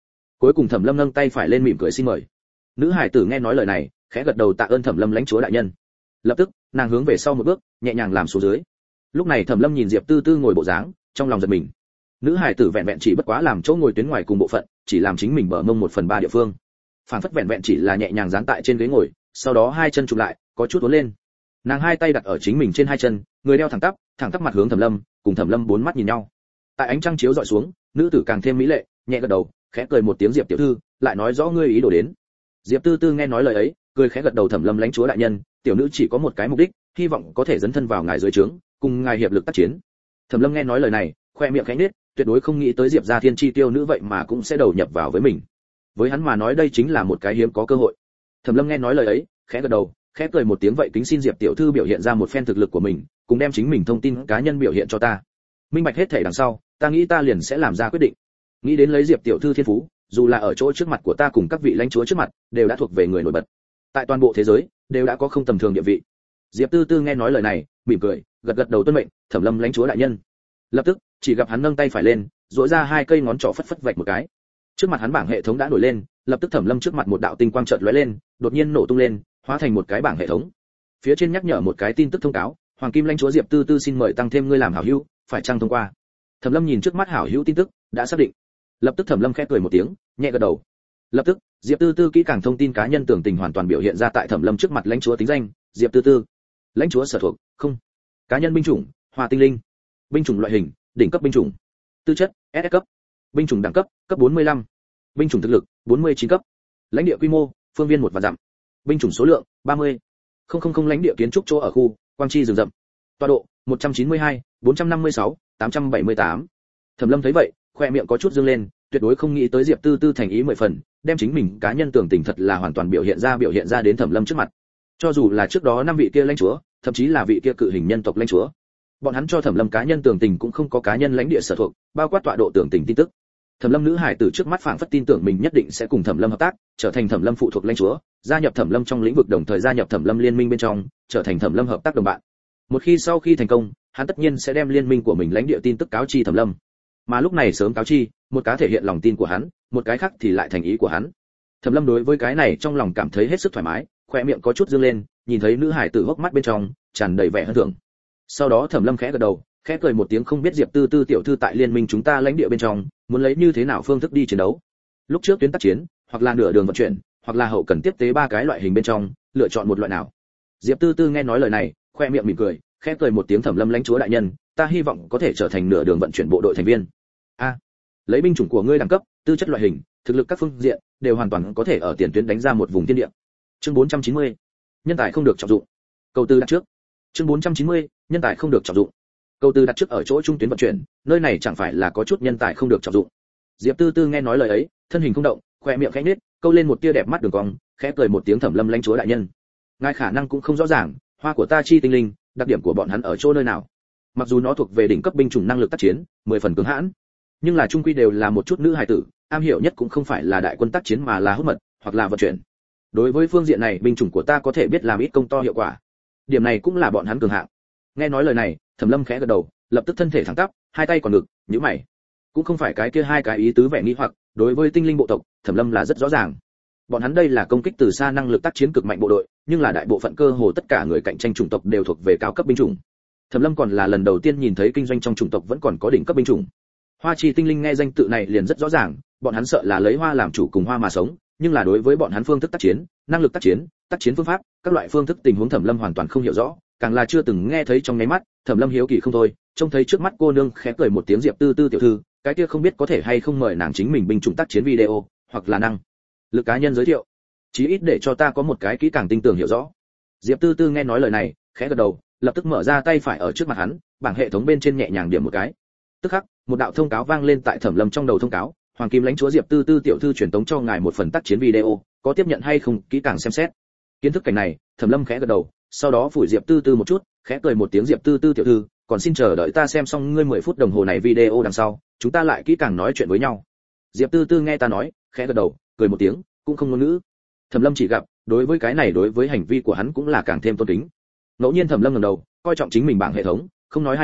Cuối cùng Thẩm Lâm nâng tay phải lên mỉm cười xin mời. Nữ hải tử nghe nói lời này, khẽ gật đầu tạ ơn Thẩm Lâm lãnh chúa đại nhân. Lập tức, nàng hướng về sau một bước, nhẹ nhàng làm xuống dưới. Lúc này Thẩm Lâm nhìn Diệp Tư Tư ngồi bộ dáng, trong lòng giật mình. Nữ hải tử vẹn vẹn chỉ bất quá làm chỗ ngồi tuyến ngoài cùng bộ phận, chỉ làm chính mình bờ mông một phần ba địa phương. Phản phất vẹn vẹn chỉ là nhẹ nhàng dán tại trên ghế ngồi, sau đó hai chân chụp lại, có chút uốn lên. Nàng hai tay đặt ở chính mình trên hai chân, người đeo thẳng tắp, thẳng tắp mặt hướng Thẩm Lâm, cùng Thẩm Lâm bốn mắt nhìn nhau. Tại ánh trăng chiếu dọi xuống, nữ tử càng thêm mỹ lệ, nhẹ gật đầu, khẽ cười một tiếng Diệp tiểu thư, lại nói rõ ngươi ý đồ đến. Diệp Tư Tư nghe nói lời ấy, cười khẽ gật đầu Thẩm Lâm lãnh chúa đại nhân, tiểu nữ chỉ có một cái mục đích, hy vọng có thể dấn thân vào ngài dưới trướng, cùng ngài hiệp lực tác chiến. Thẩm Lâm nghe nói lời này, khoe miệng khẽ nhếch, tuyệt đối không nghĩ tới Diệp gia thiên chi tiêu nữ vậy mà cũng sẽ đầu nhập vào với mình. Với hắn mà nói đây chính là một cái hiếm có cơ hội. Thẩm Lâm nghe nói lời ấy, khẽ gật đầu, khẽ cười một tiếng vậy kính xin Diệp tiểu thư biểu hiện ra một phen thực lực của mình, cùng đem chính mình thông tin cá nhân biểu hiện cho ta. Minh bạch hết thảy đằng sau, ta nghĩ ta liền sẽ làm ra quyết định. Nghĩ đến lấy Diệp tiểu thư thiên phú, dù là ở chỗ trước mặt của ta cùng các vị lãnh chúa trước mặt, đều đã thuộc về người nổi bật. Tại toàn bộ thế giới, đều đã có không tầm thường địa vị. Diệp Tư Tư nghe nói lời này, mỉm cười, gật gật đầu tuân mệnh, Thẩm Lâm lãnh chúa đại nhân. Lập tức, chỉ gặp hắn nâng tay phải lên, duỗi ra hai cây ngón trỏ phất phất vạch một cái. Trước mặt hắn bảng hệ thống đã nổi lên, lập tức Thẩm Lâm trước mặt một đạo tinh quang chợt lóe lên, đột nhiên nổ tung lên, hóa thành một cái bảng hệ thống. Phía trên nhắc nhở một cái tin tức thông cáo, Hoàng Kim lãnh chúa Diệp Tư Tư xin mời tăng thêm ngươi làm hảo hữu, phải chăng thông qua. Thẩm Lâm nhìn trước mắt hảo hữu tin tức, đã xác định. Lập tức Thẩm Lâm khẽ cười một tiếng, nhẹ gật đầu. Lập tức, Diệp Tư Tư kỹ càng thông tin cá nhân tưởng tình hoàn toàn biểu hiện ra tại Thẩm Lâm trước mặt lãnh chúa tính danh, Diệp Tư Tư. Lãnh chúa sở thuộc, không. Cá nhân binh chủng, Hỏa tinh linh. Binh chủng loại hình, đỉnh cấp binh chủng. Tư chất, ét ét cấp. Binh chủng đẳng cấp, cấp bốn mươi lăm. Binh chủng thực lực, bốn mươi chín cấp. Lãnh địa quy mô, phương viên một vạn dặm. Binh chủng số lượng, ba mươi. Không không không lãnh địa kiến trúc chỗ ở khu, quang chi rừng rậm. Tọa độ, một trăm chín mươi hai, bốn trăm năm mươi sáu, tám trăm bảy mươi tám. Thẩm Lâm thấy vậy, khoe miệng có chút dương lên, tuyệt đối không nghĩ tới Diệp Tư Tư thành ý mười phần, đem chính mình cá nhân tưởng tình thật là hoàn toàn biểu hiện ra biểu hiện ra đến Thẩm Lâm trước mặt. Cho dù là trước đó năm vị kia lãnh chúa, thậm chí là vị kia cự hình nhân tộc lãnh chúa, bọn hắn cho Thẩm Lâm cá nhân tưởng tình cũng không có cá nhân lãnh địa sở thuộc, bao quát tọa độ tưởng tình tin tức. Thẩm Lâm nữ hải tử trước mắt phảng phất tin tưởng mình nhất định sẽ cùng Thẩm Lâm hợp tác, trở thành Thẩm Lâm phụ thuộc lãnh chúa, gia nhập Thẩm Lâm trong lĩnh vực đồng thời gia nhập Thẩm Lâm liên minh bên trong, trở thành Thẩm Lâm hợp tác đồng bạn. Một khi sau khi thành công, hắn tất nhiên sẽ đem liên minh của mình lãnh địa tin tức cáo chi Thẩm Lâm. Mà lúc này sớm cáo chi, một cái thể hiện lòng tin của hắn, một cái khác thì lại thành ý của hắn. Thẩm Lâm đối với cái này trong lòng cảm thấy hết sức thoải mái, khóe miệng có chút dương lên, nhìn thấy nữ hải tử hốc mắt bên trong tràn đầy vẻ hân thưởng. Sau đó Thẩm Lâm khẽ gật đầu, khẽ cười một tiếng không biết Diệp Tư Tư tiểu thư tại liên minh chúng ta lãnh địa bên trong, muốn lấy như thế nào phương thức đi chiến đấu. Lúc trước tuyến tác chiến, hoặc là nửa đường vận chuyển, hoặc là hậu cần tiếp tế ba cái loại hình bên trong, lựa chọn một loại nào. Diệp Tư Tư nghe nói lời này, khoe miệng mỉm cười, khẽ cười một tiếng Thẩm Lâm lãnh chúa đại nhân, ta hy vọng có thể trở thành nửa đường vận chuyển bộ đội thành viên. A, lấy binh chủng của ngươi đẳng cấp, tư chất loại hình, thực lực các phương diện đều hoàn toàn có thể ở tiền tuyến đánh ra một vùng thiên địa. Chương bốn trăm chín mươi, nhân tài không được trọng dụng. Câu tư đặt trước. Chương bốn trăm chín mươi, nhân tài không được trọng dụng. Câu tư đặt trước ở chỗ trung tuyến vận chuyển, nơi này chẳng phải là có chút nhân tài không được trọng dụng. Diệp Tư Tư nghe nói lời ấy, thân hình không động, khoe miệng khẽ nhếch, câu lên một tia đẹp mắt đường cong, khẽ cười một tiếng Thẩm Lâm lãnh chúa đại nhân. Ngài khả năng cũng không rõ ràng, hoa của ta chi tinh linh, đặc điểm của bọn hắn ở chỗ nơi nào. Mặc dù nó thuộc về đỉnh cấp binh chủng năng lực tác chiến, mười phần cứng hãn, nhưng là trung quy đều là một chút nữ hài tử, am hiểu nhất cũng không phải là đại quân tác chiến mà là hút mật, hoặc là vận chuyển. Đối với phương diện này, binh chủng của ta có thể biết làm ít công to hiệu quả. Điểm này cũng là bọn hắn cường hạng. Nghe nói lời này, Thẩm Lâm khẽ gật đầu, lập tức thân thể thẳng tắp, hai tay còn ngực, nhíu mày. Cũng không phải cái kia hai cái ý tứ vẻ nghi hoặc, đối với tinh linh bộ tộc, Thẩm Lâm là rất rõ ràng. Bọn hắn đây là công kích từ xa năng lực tác chiến cực mạnh bộ đội, nhưng là đại bộ phận cơ hồ tất cả người cạnh tranh chủng tộc đều thuộc về cao cấp binh chủng. Thẩm Lâm còn là lần đầu tiên nhìn thấy kinh doanh trong chủng tộc vẫn còn có đỉnh cấp binh chủng. Hoa chi tinh linh nghe danh tự này liền rất rõ ràng, bọn hắn sợ là lấy hoa làm chủ cùng hoa mà sống, nhưng là đối với bọn hắn phương thức tác chiến, năng lực tác chiến, tác chiến phương pháp, các loại phương thức tình huống Thẩm Lâm hoàn toàn không hiểu rõ, càng là chưa từng nghe thấy trong nháy mắt, Thẩm Lâm hiếu kỳ không thôi, trông thấy trước mắt cô nương khẽ cười một tiếng Diệp Tư Tư tiểu thư, cái kia không biết có thể hay không mời nàng chính mình binh chủng tác chiến video, hoặc là năng lực cá nhân giới thiệu, chí ít để cho ta có một cái kỹ càng tinh tường hiểu rõ. Diệp Tư Tư nghe nói lời này, khẽ gật đầu, lập tức mở ra tay phải ở trước mặt hắn, bảng hệ thống bên trên nhẹ nhàng điểm một cái. Tức khắc, một đạo thông cáo vang lên tại Thẩm Lâm trong đầu thông cáo, Hoàng Kim lãnh chúa Diệp Tư Tư tiểu thư truyền tống cho ngài một phần tác chiến video, có tiếp nhận hay không, kỹ càng xem xét. Kiến thức cảnh này, Thẩm Lâm khẽ gật đầu, sau đó phủi Diệp Tư Tư một chút, khẽ cười một tiếng Diệp Tư Tư tiểu thư, còn xin chờ đợi ta xem xong ngươi mười phút đồng hồ này video đằng sau, chúng ta lại kỹ càng nói chuyện với nhau. Diệp Tư Tư nghe ta nói, khẽ gật đầu, cười một tiếng, cũng không ngôn ngữ. Thẩm Lâm chỉ gặp, đối với cái này đối với hành vi của hắn cũng là càng thêm tôn kính. Ngẫu nhiên Thẩm Lâm ngẩng đầu, coi trọng chính mình bảng hệ thống, không nói hai lời,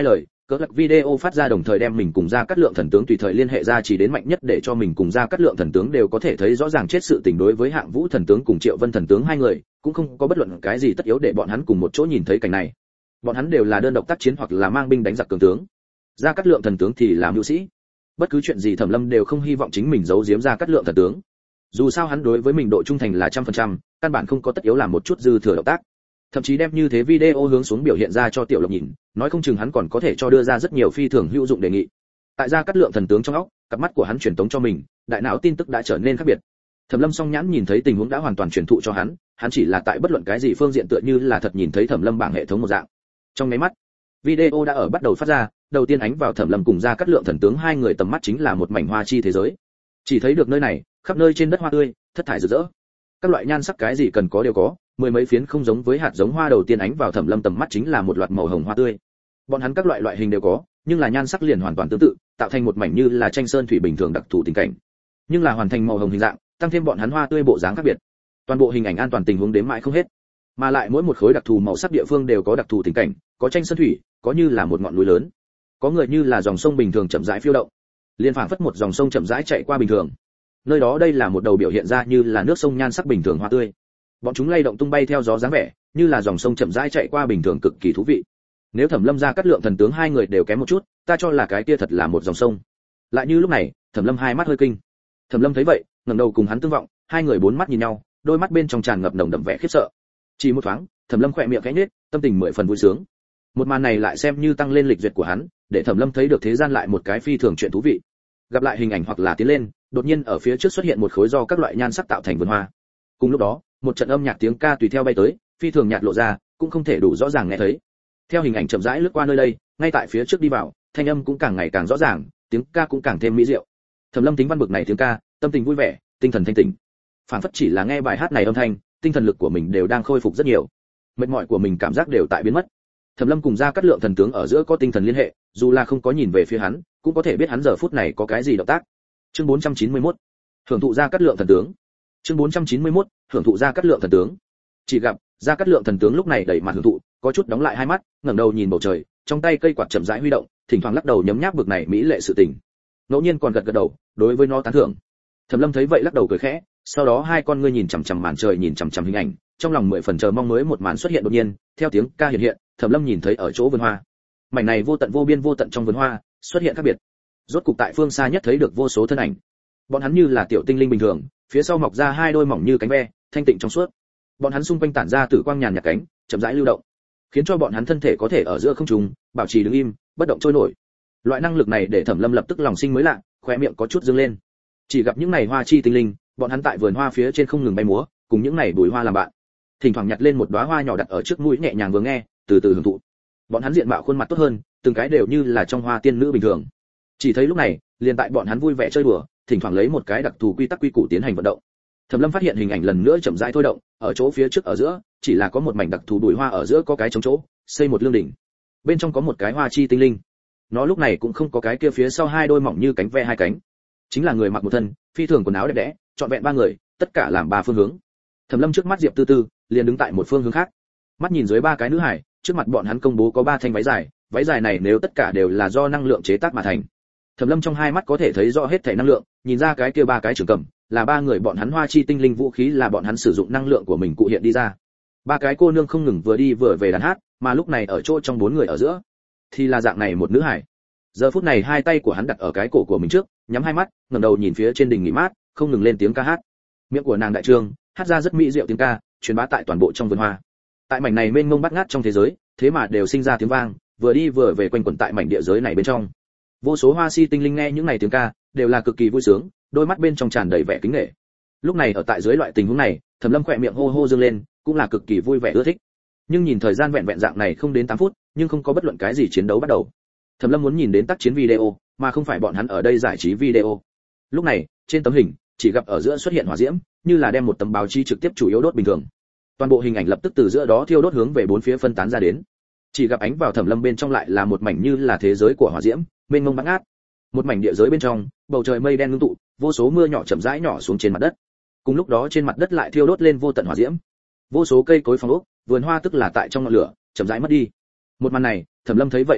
cỡ lật video phát ra đồng thời đem mình cùng ra cắt lượng thần tướng tùy thời liên hệ ra chỉ đến mạnh nhất để cho mình cùng ra cắt lượng thần tướng đều có thể thấy rõ ràng chết sự tình. Đối với Hạng Vũ thần tướng cùng Triệu Vân thần tướng hai người cũng không có bất luận cái gì tất yếu để bọn hắn cùng một chỗ nhìn thấy cảnh này. Bọn hắn đều là đơn độc tác chiến hoặc là mang binh đánh giặc cường tướng, ra cắt lượng thần tướng thì là mưu sĩ. Bất cứ chuyện gì Thẩm Lâm đều không hy vọng chính mình giấu giếm ra cắt lượng thần tướng. Dù sao hắn đối với mình độ trung thành là trăm phần trăm, căn bản không có tất yếu làm một chút dư thừa động tác. Thậm chí đem như thế video hướng xuống biểu hiện ra cho Tiểu Lộc nhìn, nói không chừng hắn còn có thể cho đưa ra rất nhiều phi thường hữu dụng đề nghị. Tại ra cắt lượng thần tướng trong óc, cặp mắt của hắn truyền tống cho mình, đại não tin tức đã trở nên khác biệt. Thẩm Lâm song nhãn nhìn thấy tình huống đã hoàn toàn truyền thụ cho hắn, hắn chỉ là tại bất luận cái gì phương diện tựa như là thật nhìn thấy Thẩm Lâm bảng hệ thống một dạng. Trong mấy mắt, video đã ở bắt đầu phát ra, đầu tiên ánh vào Thẩm Lâm cùng ra cắt lượng thần tướng hai người tầm mắt chính là một mảnh hoa chi thế giới. Chỉ thấy được nơi này, khắp nơi trên đất hoa tươi, thất thải rực rỡ. Các loại nhan sắc cái gì cần có đều có, mười mấy phiến không giống với hạt giống hoa đầu tiên ánh vào Thẩm Lâm tầm mắt chính là một loạt màu hồng hoa tươi. Bọn hắn các loại loại hình đều có, nhưng là nhan sắc liền hoàn toàn tương tự, tạo thành một mảnh như là tranh sơn thủy bình thường đặc thù tình cảnh. Nhưng là hoàn thành màu hồng hình dạng, tăng thêm bọn hắn hoa tươi bộ dáng khác biệt. Toàn bộ hình ảnh an toàn tình huống đếm mãi không hết. Mà lại mỗi một khối đặc thù màu sắc địa phương đều có đặc thù tình cảnh, có tranh sơn thủy, có như là một ngọn núi lớn, có người như là dòng sông bình thường chậm rãi phiêu động, liên phảng phất một dòng sông chậm rãi chạy qua bình thường. Nơi đó đây là một đầu biểu hiện ra như là nước sông nhan sắc bình thường hoa tươi. Bọn chúng lay động tung bay theo gió dáng vẻ, như là dòng sông chậm rãi chạy qua bình thường cực kỳ thú vị. Nếu Thẩm Lâm ra cắt lượng thần tướng hai người đều kém một chút, ta cho là cái kia thật là một dòng sông. Lại như lúc này, Thẩm Lâm hai mắt hơi kinh. Thẩm Lâm thấy vậy, ngẩng đầu cùng hắn tương vọng, hai người bốn mắt nhìn nhau, đôi mắt bên trong tràn ngập nồng đậm vẻ khiếp sợ. Chỉ một thoáng, Thẩm Lâm khẽ miệng khẽ nhếch, tâm tình mười phần vui sướng. Một màn này lại xem như tăng lên lịch duyệt của hắn, để Thẩm Lâm thấy được thế gian lại một cái phi thường chuyện thú vị. Gặp lại hình ảnh hoặc là tiến lên, đột nhiên ở phía trước xuất hiện một khối do các loại nhan sắc tạo thành vườn hoa. Cùng lúc đó, một trận âm nhạc tiếng ca tùy theo bay tới, phi thường nhạt lộ ra, cũng không thể đủ rõ ràng nghe thấy. Theo hình ảnh chậm rãi lướt qua nơi đây, ngay tại phía trước đi vào, thanh âm cũng càng ngày càng rõ ràng, tiếng ca cũng càng thêm mỹ diệu. Thẩm Lâm tính văn bực này tiếng ca, tâm tình vui vẻ, tinh thần thanh tỉnh. Phản phất chỉ là nghe bài hát này âm thanh, tinh thần lực của mình đều đang khôi phục rất nhiều. Mệt mỏi của mình cảm giác đều tại biến mất. Thẩm Lâm cùng ra cắt lượng thần tướng ở giữa có tinh thần liên hệ, dù là không có nhìn về phía hắn, cũng có thể biết hắn giờ phút này có cái gì động tác. Chương bốn trăm chín mươi mốt, hưởng thụ ra cắt lượng thần tướng. Chương bốn trăm chín mươi mốt, hưởng thụ ra cắt lượng thần tướng. Chỉ gặp ra cắt lượng thần tướng lúc này đẩy mặt hưởng thụ, có chút đóng lại hai mắt, ngẩng đầu nhìn bầu trời, trong tay cây quạt chậm rãi huy động, thỉnh thoảng lắc đầu nhấm nháp bực này mỹ lệ sự tình. Ngẫu nhiên còn gật gật đầu, đối với nó tán thưởng. Thẩm Lâm thấy vậy lắc đầu cười khẽ, sau đó hai con ngươi nhìn chằm chằm màn trời nhìn chằm chằm hình ảnh, trong lòng mười phần chờ mong mới một màn xuất hiện đột nhiên, theo tiếng ca hiện hiện, Thẩm Lâm nhìn thấy ở chỗ vườn hoa. Mảnh này vô tận vô biên vô tận trong vườn hoa, xuất hiện khác biệt. Rốt cục tại phương xa nhất thấy được vô số thân ảnh. Bọn hắn như là tiểu tinh linh bình thường, phía sau mọc ra hai đôi mỏng như cánh ve, thanh tịnh trong suốt. Bọn hắn xung quanh tản ra tử quang nhàn nhạt cánh, chậm rãi lưu động, khiến cho bọn hắn thân thể có thể ở giữa không trung, bảo trì đứng im, bất động trôi nổi. Loại năng lực này để Thẩm Lâm lập tức lòng sinh mới lạ, khóe miệng có chút dương lên. Chỉ gặp những này hoa chi tinh linh, bọn hắn tại vườn hoa phía trên không ngừng bay múa, cùng những này bụi hoa làm bạn. Thỉnh thoảng nhặt lên một đóa hoa nhỏ đặt ở trước mũi nhẹ nhàng vừa nghe, từ từ hưởng thụ. Bọn hắn diện mạo khuôn mặt tốt hơn, từng cái đều như là trong hoa tiên nữ bình thường. Chỉ thấy lúc này, liền tại bọn hắn vui vẻ chơi đùa, thỉnh thoảng lấy một cái đặc thù quy tắc quy củ tiến hành vận động. Thẩm Lâm phát hiện hình ảnh lần nữa chậm rãi thôi động, ở chỗ phía trước ở giữa, chỉ là có một mảnh đặc thù bụi hoa ở giữa có cái trống chỗ, xây một lương đỉnh. Bên trong có một cái hoa chi tinh linh. Nó lúc này cũng không có cái kia phía sau hai đôi mỏng như cánh ve hai cánh, chính là người mặc một thân, phi thường quần áo đẹp đẽ, trọn vẹn ba người, tất cả làm ba phương hướng. Thẩm Lâm trước mắt Diệp Tư Tư, liền đứng tại một phương hướng khác. Mắt nhìn dưới ba cái nữ hải, trước mặt bọn hắn công bố có ba thanh váy dài, váy dài này nếu tất cả đều là do năng lượng chế tác mà thành. Thẩm Lâm trong hai mắt có thể thấy rõ hết thảy năng lượng, nhìn ra cái kia ba cái trường cầm, là ba người bọn hắn hoa chi tinh linh vũ khí là bọn hắn sử dụng năng lượng của mình cụ hiện đi ra. Ba cái cô nương không ngừng vừa đi vừa về đàn hát, mà lúc này ở chỗ trong bốn người ở giữa, thì là dạng này một nữ hải. Giờ phút này hai tay của hắn đặt ở cái cổ của mình trước, nhắm hai mắt, ngẩng đầu nhìn phía trên đỉnh nghỉ mát, không ngừng lên tiếng ca hát. Miệng của nàng đại trương, hát ra rất mỹ diệu tiếng ca, truyền bá tại toàn bộ trong vườn hoa. Tại mảnh này mênh mông bát ngát trong thế giới, thế mà đều sinh ra tiếng vang, vừa đi vừa về quanh quẩn tại mảnh địa giới này bên trong. Vô số hoa si tinh linh nghe những này tiếng ca, đều là cực kỳ vui sướng, đôi mắt bên trong tràn đầy vẻ kính nể. Lúc này ở tại dưới loại tình huống này, Thẩm Lâm khỏe miệng hô hô dương lên, cũng là cực kỳ vui vẻ ưa thích. Nhưng nhìn thời gian vẹn vẹn dạng này không đến tám phút, nhưng không có bất luận cái gì chiến đấu bắt đầu. Thẩm Lâm muốn nhìn đến tác chiến video, mà không phải bọn hắn ở đây giải trí video. Lúc này, trên tấm hình, chỉ gặp ở giữa xuất hiện hỏa diễm, như là đem một tấm báo chí trực tiếp chủ yếu đốt bình thường. Toàn bộ hình ảnh lập tức từ giữa đó thiêu đốt hướng về bốn phía phân tán ra đến. Chỉ gặp ánh vào Thẩm Lâm bên trong lại là một mảnh như là thế giới của hỏa diễm, mênh mông bát ngát. Một mảnh địa giới bên trong, bầu trời mây đen ngưng tụ, vô số mưa nhỏ chậm rãi nhỏ xuống trên mặt đất. Cùng lúc đó trên mặt đất lại thiêu đốt lên vô tận hỏa diễm. Vô số cây cối phong ốc, vườn hoa tức là tại trong ngọn lửa, chậm rãi mất đi. Một màn này, Thẩm Lâm thấy vậy biết được,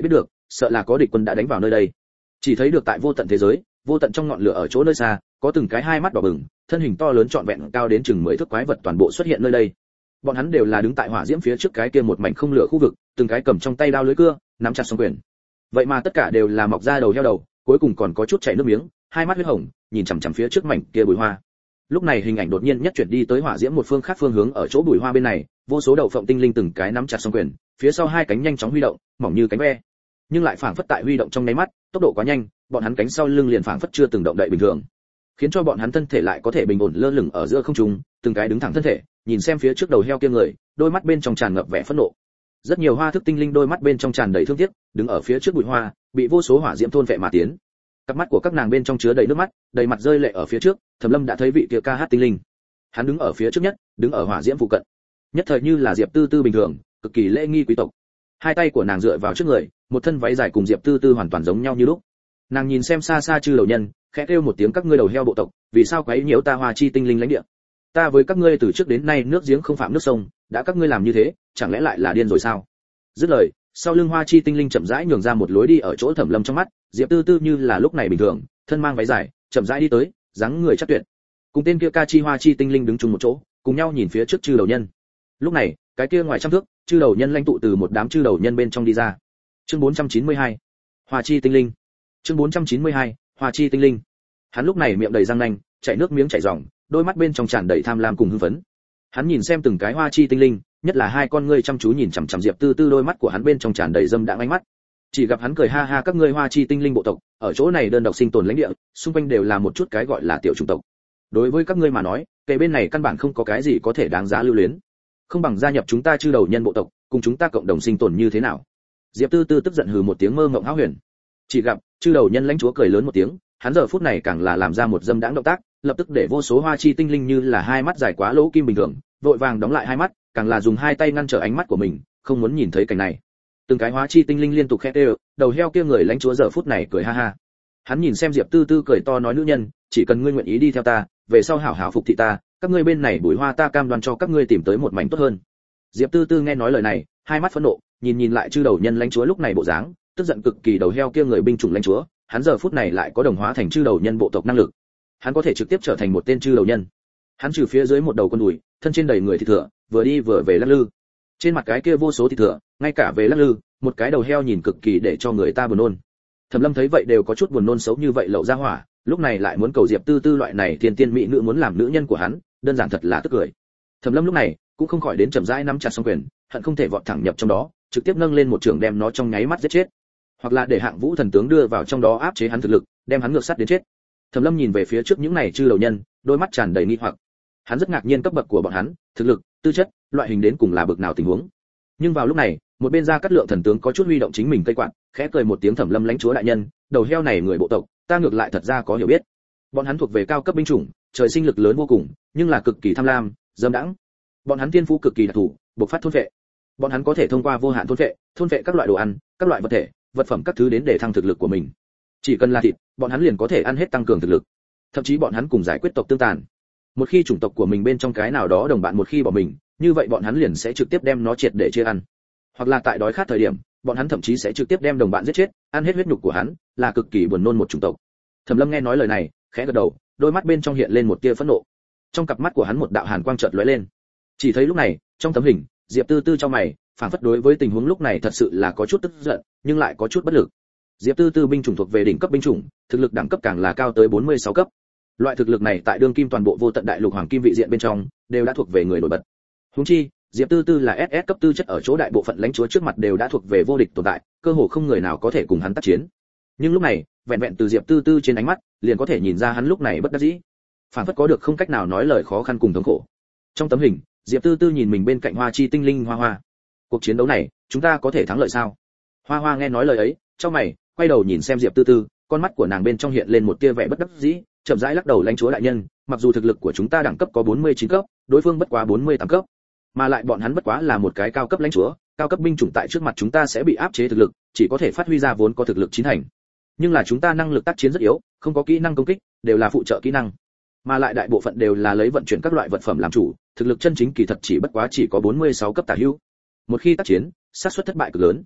sợ là có địch quân đã đánh vào nơi đây. Chỉ thấy được tại vô tận thế giới, vô tận trong ngọn lửa ở chỗ nơi xa, có từng cái hai mắt đỏ bừng, thân hình to lớn trọn vẹn cao đến chừng mười thước quái vật toàn bộ xuất hiện nơi đây. Bọn hắn đều là đứng tại hỏa diễm phía trước cái kia một mảnh không lửa khu vực, từng cái cầm trong tay đao lưỡi cưa, nắm chặt song quyền. Vậy mà tất cả đều là mọc ra đầu heo đầu, cuối cùng còn có chút chảy nước miếng, hai mắt huyết hồng, nhìn chằm chằm phía trước mảnh kia bụi hoa. Lúc này hình ảnh đột nhiên nhất chuyển đi tới hỏa diễm một phương khác phương hướng ở chỗ bụi hoa bên này, vô số đầu phộng tinh linh từng cái nắm chặt song quyền, phía sau hai cánh nhanh chóng huy động, mỏng như cánh ve, nhưng lại phảng phất tại huy động trong nháy mắt, tốc độ quá nhanh, bọn hắn cánh sau lưng liền phảng phất chưa từng động đậy bình thường, khiến cho bọn hắn thân thể lại có thể bình ổn lơ lửng ở giữa không trung, từng cái đứng thẳng thân thể, nhìn xem phía trước đầu heo kia người, đôi mắt bên trong tràn ngập vẻ phẫn nộ. Rất nhiều hoa thức tinh linh đôi mắt bên trong tràn đầy thương tiếc, đứng ở phía trước bụi hoa, bị vô số hỏa diễm thôn phệ mà tiến. Cặp mắt của các nàng bên trong chứa đầy nước mắt, đầy mặt rơi lệ ở phía trước, Thẩm Lâm đã thấy vị kia ca hát tinh linh. Hắn đứng ở phía trước nhất, đứng ở hỏa diễm phụ cận. Nhất thời như là Diệp Tư Tư bình thường, cực kỳ lễ nghi quý tộc. Hai tay của nàng dựa vào trước người, một thân váy dài cùng Diệp Tư Tư hoàn toàn giống nhau như lúc. Nàng nhìn xem xa xa chư đầu nhân, khẽ kêu một tiếng các ngươi đầu heo bộ tộc, vì sao quấy nhiễu ta Hoa Chi tinh linh lãnh địa? Ta với các ngươi từ trước đến nay nước giếng không phạm nước sông, đã các ngươi làm như thế, chẳng lẽ lại là điên rồi sao? Dứt lời, sau lưng Hoa Chi tinh linh chậm rãi nhường ra một lối đi ở chỗ Thẩm Lâm trong mắt, Diệp Tư Tư như là lúc này bình thường, thân mang váy dài, chậm rãi đi tới, dáng người chắc tuyệt. Cùng tên kia ca chi Hoa Chi tinh linh đứng chung một chỗ, cùng nhau nhìn phía trước chư đầu nhân. Lúc này, cái kia ngoài trăm thước, chư đầu nhân lãnh tụ từ một đám chư đầu nhân bên trong đi ra. Chương bốn trăm chín mươi hai, Hoa Chi tinh linh. Chương bốn trăm chín mươi hai, Hoa Chi tinh linh. Hắn lúc này miệng đầy răng nanh, chảy nước miếng chảy ròng, đôi mắt bên trong tràn đầy tham lam cùng hưng phấn. Hắn nhìn xem từng cái Hoa Chi tinh linh, nhất là hai con ngươi chăm chú nhìn chằm chằm Diệp Tư Tư, đôi mắt của hắn bên trong tràn đầy dâm đãng ánh mắt. Chỉ gặp hắn cười ha ha, các ngươi Hoa Chi tinh linh bộ tộc, ở chỗ này đơn độc sinh tồn lãnh địa, xung quanh đều là một chút cái gọi là tiểu chủng tộc. Đối với các ngươi mà nói, kề bên này căn bản không có cái gì có thể đáng giá lưu luyến. Không bằng gia nhập chúng ta chư đầu nhân bộ tộc, cùng chúng ta cộng đồng sinh tồn như thế nào? Diệp Tư Tư tức giận hừ một tiếng mơ mộng hão huyền. Chỉ gặp chư đầu nhân lãnh chúa cười lớn một tiếng, hắn giờ phút này càng là làm ra một dâm đãng động tác, lập tức để vô số Hoa Chi tinh linh như là hai mắt dài quá lỗ kim bình thường, vội vàng đóng lại hai mắt, càng là dùng hai tay ngăn trở ánh mắt của mình, không muốn nhìn thấy cảnh này. Từng cái Hoa Chi tinh linh liên tục khẽ kêu, đầu heo kia người lãnh chúa giờ phút này cười ha ha. Hắn nhìn xem Diệp Tư Tư cười to nói, nữ nhân, chỉ cần ngươi nguyện ý đi theo ta, về sau hảo hảo phục thị ta, các ngươi bên này bùi hoa ta cam đoan cho các ngươi tìm tới một mảnh tốt hơn. Diệp Tư Tư nghe nói lời này, hai mắt phẫn nộ, nhìn nhìn lại chư đầu nhân lãnh chúa lúc này bộ dáng, tức giận cực kỳ, đầu heo kia người binh chủng lãnh chúa, hắn giờ phút này lại có đồng hóa thành chư đầu nhân bộ tộc năng lực. Hắn có thể trực tiếp trở thành một tên chư đầu nhân. Hắn trừ phía dưới một đầu con đùi, thân trên đầy người thịt thừa, vừa đi vừa về lắc lư. Trên mặt cái kia vô số thịt thừa, ngay cả về lắc lư, một cái đầu heo nhìn cực kỳ để cho người ta buồn nôn. Thẩm Lâm thấy vậy đều có chút buồn nôn xấu như vậy lậu ra hỏa, lúc này lại muốn cầu Diệp Tư Tư loại này thiên tiên mỹ nữ muốn làm nữ nhân của hắn, đơn giản thật là tức cười. Thẩm Lâm lúc này cũng không khỏi đến chậm rãi nắm chặt song quyền, hận không thể vọt thẳng nhập trong đó, trực tiếp nâng lên một trường đem nó trong nháy mắt giết chết, hoặc là để Hạng Vũ thần tướng đưa vào trong đó áp chế hắn thực lực, đem hắn ngược sát đến chết. Thẩm Lâm nhìn về phía trước những này chư đầu nhân, đôi mắt tràn đầy nghi hoặc. Hắn rất ngạc nhiên cấp bậc của bọn hắn, thực lực, tư chất, loại hình đến cùng là bậc nào tình huống. Nhưng vào lúc này, một bên Gia Cát Lượng thần tướng có chút huy động chính mình cây quạt, khẽ cười một tiếng, Thẩm Lâm lãnh chúa đại nhân, đầu heo này người bộ tộc, ta ngược lại thật ra có hiểu biết. Bọn hắn thuộc về cao cấp binh chủng, trời sinh lực lớn vô cùng, nhưng là cực kỳ tham lam, dâm đãng. Bọn hắn thiên phú cực kỳ đặc thù, bộc phát thôn vệ. Bọn hắn có thể thông qua vô hạn thôn vệ, thôn vệ các loại đồ ăn, các loại vật thể, vật phẩm các thứ đến để thăng thực lực của mình. Chỉ cần là thịt, bọn hắn liền có thể ăn hết tăng cường thực lực. Thậm chí bọn hắn cùng giải quyết tộc tương tàn. Một khi chủng tộc của mình bên trong cái nào đó đồng bạn một khi bỏ mình, như vậy bọn hắn liền sẽ trực tiếp đem nó triệt để chia ăn. Hoặc là tại đói khát thời điểm, bọn hắn thậm chí sẽ trực tiếp đem đồng bạn giết chết, ăn hết huyết nhục của hắn, là cực kỳ buồn nôn một chủng tộc. Thẩm Lâm nghe nói lời này, khẽ gật đầu, đôi mắt bên trong hiện lên một tia phẫn nộ. Trong cặp mắt của hắn một đạo hàn quang chợt lóe lên. Chỉ thấy lúc này, trong tấm hình, Diệp Tư Tư trong mày, phản phất đối với tình huống lúc này thật sự là có chút tức giận, nhưng lại có chút bất lực. Diệp Tư Tư binh chủng thuộc về đỉnh cấp binh chủng, thực lực đẳng cấp càng là cao tới bốn mươi sáu cấp. Loại thực lực này tại đương kim toàn bộ vô tận đại lục hoàng kim vị diện bên trong, đều đã thuộc về người nổi bật. Huống chi, Diệp Tư Tư là ét ét cấp tư chất ở chỗ đại bộ phận lãnh chúa trước mặt đều đã thuộc về vô địch tồn tại, cơ hồ không người nào có thể cùng hắn tác chiến. Nhưng lúc này, vẹn vẹn từ Diệp Tư Tư trên ánh mắt, liền có thể nhìn ra hắn lúc này bất đắc dĩ. Phản phất có được không cách nào nói lời khó khăn cùng thống khổ. Trong tấm hình, Diệp Tư Tư nhìn mình bên cạnh Hoa Chi tinh linh Hoa Hoa. Cuộc chiến đấu này, chúng ta có thể thắng lợi sao? Hoa Hoa nghe nói lời ấy, trong mày, quay đầu nhìn xem Diệp Tư Tư, con mắt của nàng bên trong hiện lên một tia vẻ bất đắc dĩ, chậm rãi lắc đầu, lãnh chúa đại nhân, mặc dù thực lực của chúng ta đẳng cấp có bốn mươi chín cấp, đối phương bất quá bốn mươi tám cấp, mà lại bọn hắn bất quá là một cái cao cấp lãnh chúa, cao cấp binh chủng tại trước mặt chúng ta sẽ bị áp chế thực lực, chỉ có thể phát huy ra vốn có thực lực chín thành. Nhưng là chúng ta năng lực tác chiến rất yếu, không có kỹ năng công kích, đều là phụ trợ kỹ năng, mà lại đại bộ phận đều là lấy vận chuyển các loại vật phẩm làm chủ, thực lực chân chính kỳ thật chỉ bất quá chỉ có bốn mươi sáu cấp tả hữu. Một khi tác chiến, xác suất thất bại cực lớn.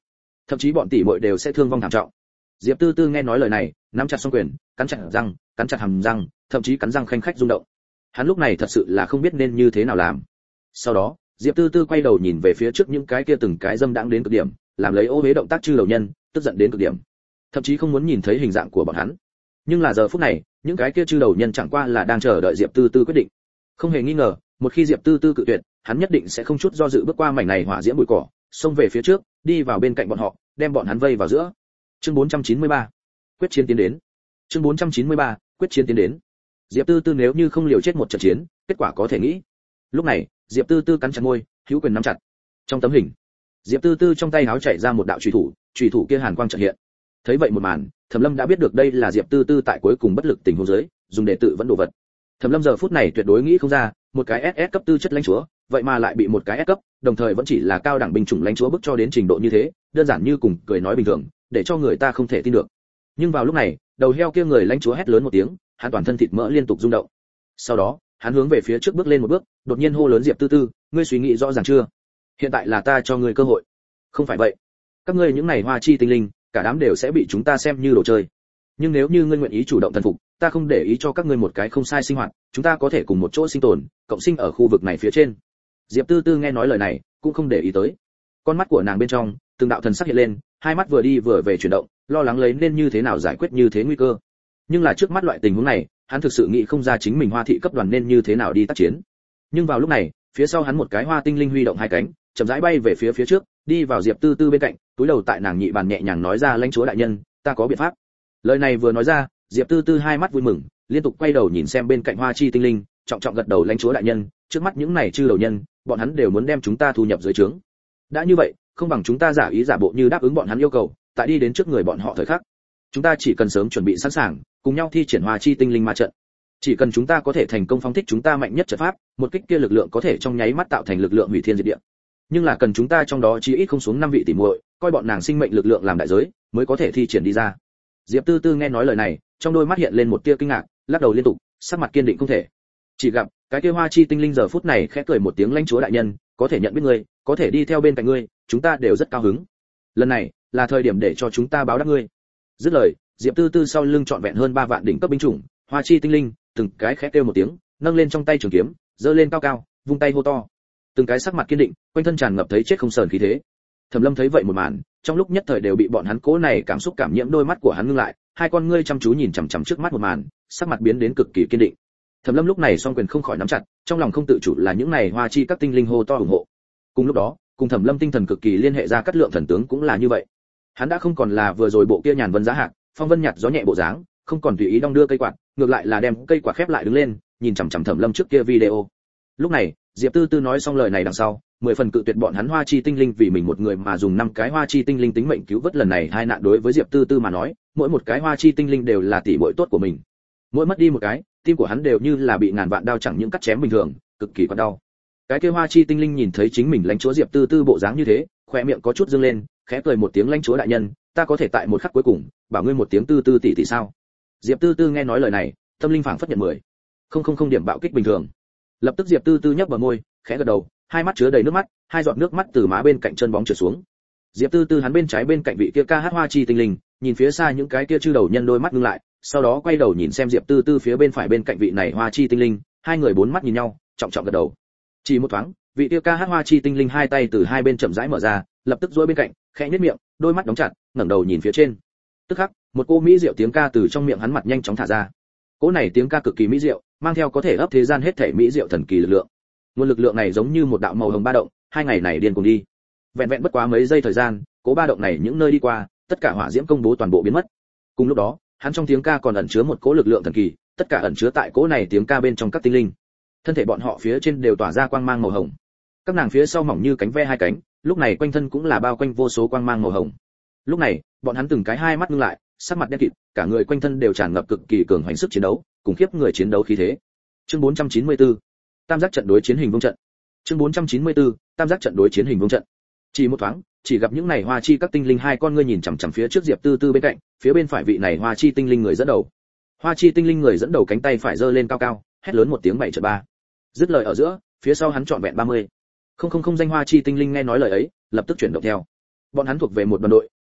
thậm chí bọn tỷ muội đều sẽ thương vong thảm trọng. Diệp Tư Tư nghe nói lời này, nắm chặt song quyền, cắn chặt răng, cắn chặt hàm răng, thậm chí cắn răng khanh khách rung động. Hắn lúc này thật sự là không biết nên như thế nào làm. Sau đó, Diệp Tư Tư quay đầu nhìn về phía trước những cái kia từng cái dâm đãng đến cực điểm, làm lấy ô uế động tác chư đầu nhân, tức giận đến cực điểm. Thậm chí không muốn nhìn thấy hình dạng của bọn hắn. Nhưng là giờ phút này, những cái kia chư đầu nhân chẳng qua là đang chờ đợi Diệp Tư Tư quyết định. Không hề nghi ngờ, một khi Diệp Tư Tư cự tuyệt, hắn nhất định sẽ không chút do dự bước qua mảnh này hỏa diễm bụi cỏ, xông về phía trước, đi vào bên cạnh bọn họ, đem bọn hắn vây vào giữa. Chương bốn trăm chín mươi ba, quyết chiến tiến đến. Chương bốn trăm chín mươi ba, quyết chiến tiến đến. Diệp Tư Tư nếu như không liều chết một trận chiến, kết quả có thể nghĩ. Lúc này, Diệp Tư Tư cắn chặt môi, hữu quyền nắm chặt. Trong tấm hình, Diệp Tư Tư trong tay áo chảy ra một đạo chùy thủ, chùy thủ kia hàn quang chợt hiện. Thấy vậy một màn, Thẩm Lâm đã biết được đây là Diệp Tư Tư tại cuối cùng bất lực tình huống dưới, dùng để tự vẫn đồ vật. Thẩm Lâm giờ phút này tuyệt đối nghĩ không ra, một cái ét ét cấp tư chất lãnh chúa, vậy mà lại bị một cái S cấp, đồng thời vẫn chỉ là cao đẳng binh chủng lãnh chúa bức cho đến trình độ như thế, đơn giản như cùng cười nói bình thường, để cho người ta không thể tin được. Nhưng vào lúc này, đầu heo kia người lãnh chúa hét lớn một tiếng, hắn toàn thân thịt mỡ liên tục rung động. Sau đó, hắn hướng về phía trước bước lên một bước, đột nhiên hô lớn Diệp Tư Tư, ngươi suy nghĩ rõ ràng chưa? Hiện tại là ta cho ngươi cơ hội. Không phải vậy, các ngươi những này hoa chi tinh linh, cả đám đều sẽ bị chúng ta xem như đồ chơi. Nhưng nếu như ngươi nguyện ý chủ động thần phục, ta không để ý cho các ngươi một cái không sai sinh hoạt, chúng ta có thể cùng một chỗ sinh tồn, cộng sinh ở khu vực này phía trên. Diệp Tư Tư nghe nói lời này, cũng không để ý tới. Con mắt của nàng bên trong, từng đạo thần sắc hiện lên, hai mắt vừa đi vừa về chuyển động, lo lắng lấy nên như thế nào giải quyết như thế nguy cơ. Nhưng là trước mắt loại tình huống này, hắn thực sự nghĩ không ra chính mình Hoa thị cấp đoàn nên như thế nào đi tác chiến. Nhưng vào lúc này, phía sau hắn một cái hoa tinh linh huy động hai cánh, chậm rãi bay về phía phía trước, đi vào Diệp Tư Tư bên cạnh, túi đầu tại nàng nhị bàn nhẹ nhàng nói ra, lãnh chúa đại nhân, ta có biện pháp. Lời này vừa nói ra, Diệp Tư Tư hai mắt vui mừng, liên tục quay đầu nhìn xem bên cạnh hoa chi tinh linh, trọng trọng gật đầu, lãnh chúa đại nhân, trước mắt những này chư đầu nhân, bọn hắn đều muốn đem chúng ta thu nhập dưới trướng. Đã như vậy, không bằng chúng ta giả ý giả bộ như đáp ứng bọn hắn yêu cầu, tại đi đến trước người bọn họ thời khắc. Chúng ta chỉ cần sớm chuẩn bị sẵn sàng, cùng nhau thi triển hoa chi tinh linh ma trận. Chỉ cần chúng ta có thể thành công phóng thích chúng ta mạnh nhất trận pháp, một kích kia lực lượng có thể trong nháy mắt tạo thành lực lượng hủy thiên diệt địa. Nhưng là cần chúng ta trong đó chỉ ít không xuống năm vị tỷ muội, coi bọn nàng sinh mệnh lực lượng làm đại giới, mới có thể thi triển đi ra. Diệp Tư Tư nghe nói lời này, trong đôi mắt hiện lên một tia kinh ngạc, lắc đầu liên tục, sắc mặt kiên định không thể. Chỉ gặp cái kia hoa chi tinh linh giờ phút này khẽ cười một tiếng, lãnh chúa đại nhân, có thể nhận biết ngươi, có thể đi theo bên cạnh ngươi, chúng ta đều rất cao hứng. Lần này là thời điểm để cho chúng ta báo đáp ngươi. Dứt lời, Diệp Tư Tư sau lưng trọn vẹn hơn ba vạn đỉnh cấp binh chủng, hoa chi tinh linh, từng cái khẽ kêu một tiếng, nâng lên trong tay trường kiếm, giơ lên cao cao, vung tay hô to. Từng cái sắc mặt kiên định, quanh thân tràn ngập thấy chết không sờn khí thế. Thẩm Lâm thấy vậy một màn, trong lúc nhất thời đều bị bọn hắn cố này cảm xúc cảm nhiễm, đôi mắt của hắn ngưng lại, hai con ngươi chăm chú nhìn chằm chằm trước mắt một màn, sắc mặt biến đến cực kỳ kiên định. Thẩm Lâm lúc này song quyền không khỏi nắm chặt, trong lòng không tự chủ là những này hoa chi các tinh linh hô to ủng hộ. Cùng lúc đó, cùng Thẩm Lâm tinh thần cực kỳ liên hệ ra cắt lượng thần tướng cũng là như vậy. Hắn đã không còn là vừa rồi bộ kia nhàn vân giá hạc, phong vân nhạt gió nhẹ bộ dáng, không còn tùy ý đong đưa cây quạt, ngược lại là đem cây quạt khép lại đứng lên, nhìn chằm chằm Thẩm Lâm trước kia video. Lúc này, Diệp Tư Tư nói xong lời này đằng sau, mười phần cự tuyệt bọn hắn hoa chi tinh linh vì mình một người mà dùng năm cái hoa chi tinh linh tính mệnh cứu vớt lần này hai nạn. Đối với Diệp Tư Tư mà nói, mỗi một cái hoa chi tinh linh đều là tỷ muội tốt của mình. Mỗi mất đi một cái, tim của hắn đều như là bị ngàn vạn đao chẳng những cắt chém bình thường, cực kỳ quan đau. Cái kia hoa chi tinh linh nhìn thấy chính mình lãnh chúa Diệp Tư Tư bộ dáng như thế, khóe miệng có chút dương lên, khẽ cười một tiếng, lãnh chúa đại nhân, ta có thể tại một khắc cuối cùng bảo ngươi một tiếng Tư Tư tỷ tỷ sao? Diệp Tư Tư nghe nói lời này, tâm linh phảng phất nhận mười không không không điểm bạo kích bình thường. Lập tức Diệp Tư Tư nhếch bờ môi, khẽ gật đầu, hai mắt chứa đầy nước mắt, hai giọt nước mắt từ má bên cạnh chân bóng trượt xuống. Diệp Tư Tư hắn bên trái bên cạnh vị kia ca hát hoa chi tinh linh, nhìn phía xa những cái kia chư đầu nhân, đôi mắt ngưng lại, sau đó quay đầu nhìn xem Diệp Tư Tư phía bên phải bên cạnh vị này hoa chi tinh linh, hai người bốn mắt nhìn nhau, trọng trọng gật đầu. Chỉ một thoáng, vị kia ca hát hoa chi tinh linh hai tay từ hai bên chậm rãi mở ra, lập tức duỗi bên cạnh, khẽ nhếch miệng, đôi mắt đóng chặt, ngẩng đầu nhìn phía trên. Tức khắc, một cô mỹ diệu tiếng ca từ trong miệng hắn mặt nhanh chóng thả ra. Cỗ này tiếng ca cực kỳ mỹ diệu, mang theo có thể ấp thế gian hết thảy mỹ diệu thần kỳ lực lượng. Nguồn lực lượng này giống như một đạo màu hồng ba động, hai ngày này điên cuồng đi. Vẹn vẹn bất quá mấy giây thời gian, cỗ ba động này những nơi đi qua, tất cả hỏa diễm công bố toàn bộ biến mất. Cùng lúc đó, hắn trong tiếng ca còn ẩn chứa một cỗ lực lượng thần kỳ, tất cả ẩn chứa tại cỗ này tiếng ca bên trong các tinh linh. Thân thể bọn họ phía trên đều tỏa ra quang mang màu hồng. Các nàng phía sau mỏng như cánh ve hai cánh, lúc này quanh thân cũng là bao quanh vô số quang mang màu hồng. Lúc này, bọn hắn từng cái hai mắt ngưng lại, sắc mặt đen kịt, cả người quanh thân đều tràn ngập cực kỳ cường hoành sức chiến đấu, cùng khiếp người chiến đấu khí thế. Chương bốn trăm chín mươi tư, tam giác trận đối chiến hình vuông trận. Chương bốn trăm chín mươi tư, tam giác trận đối chiến hình vuông trận. Chỉ một thoáng, chỉ gặp những này hoa chi các tinh linh hai con ngươi nhìn chằm chằm phía trước Diệp Tư Tư bên cạnh, phía bên phải vị này hoa chi tinh linh người dẫn đầu. Hoa chi tinh linh người dẫn đầu cánh tay phải giơ lên cao cao, hét lớn một tiếng bảy chợt ba. Dứt lời ở giữa, phía sau hắn trọn vẹn ba mươi. Không không không danh hoa chi tinh linh nghe nói lời ấy, lập tức chuyển động theo. Bọn hắn thuộc về một đoàn đội,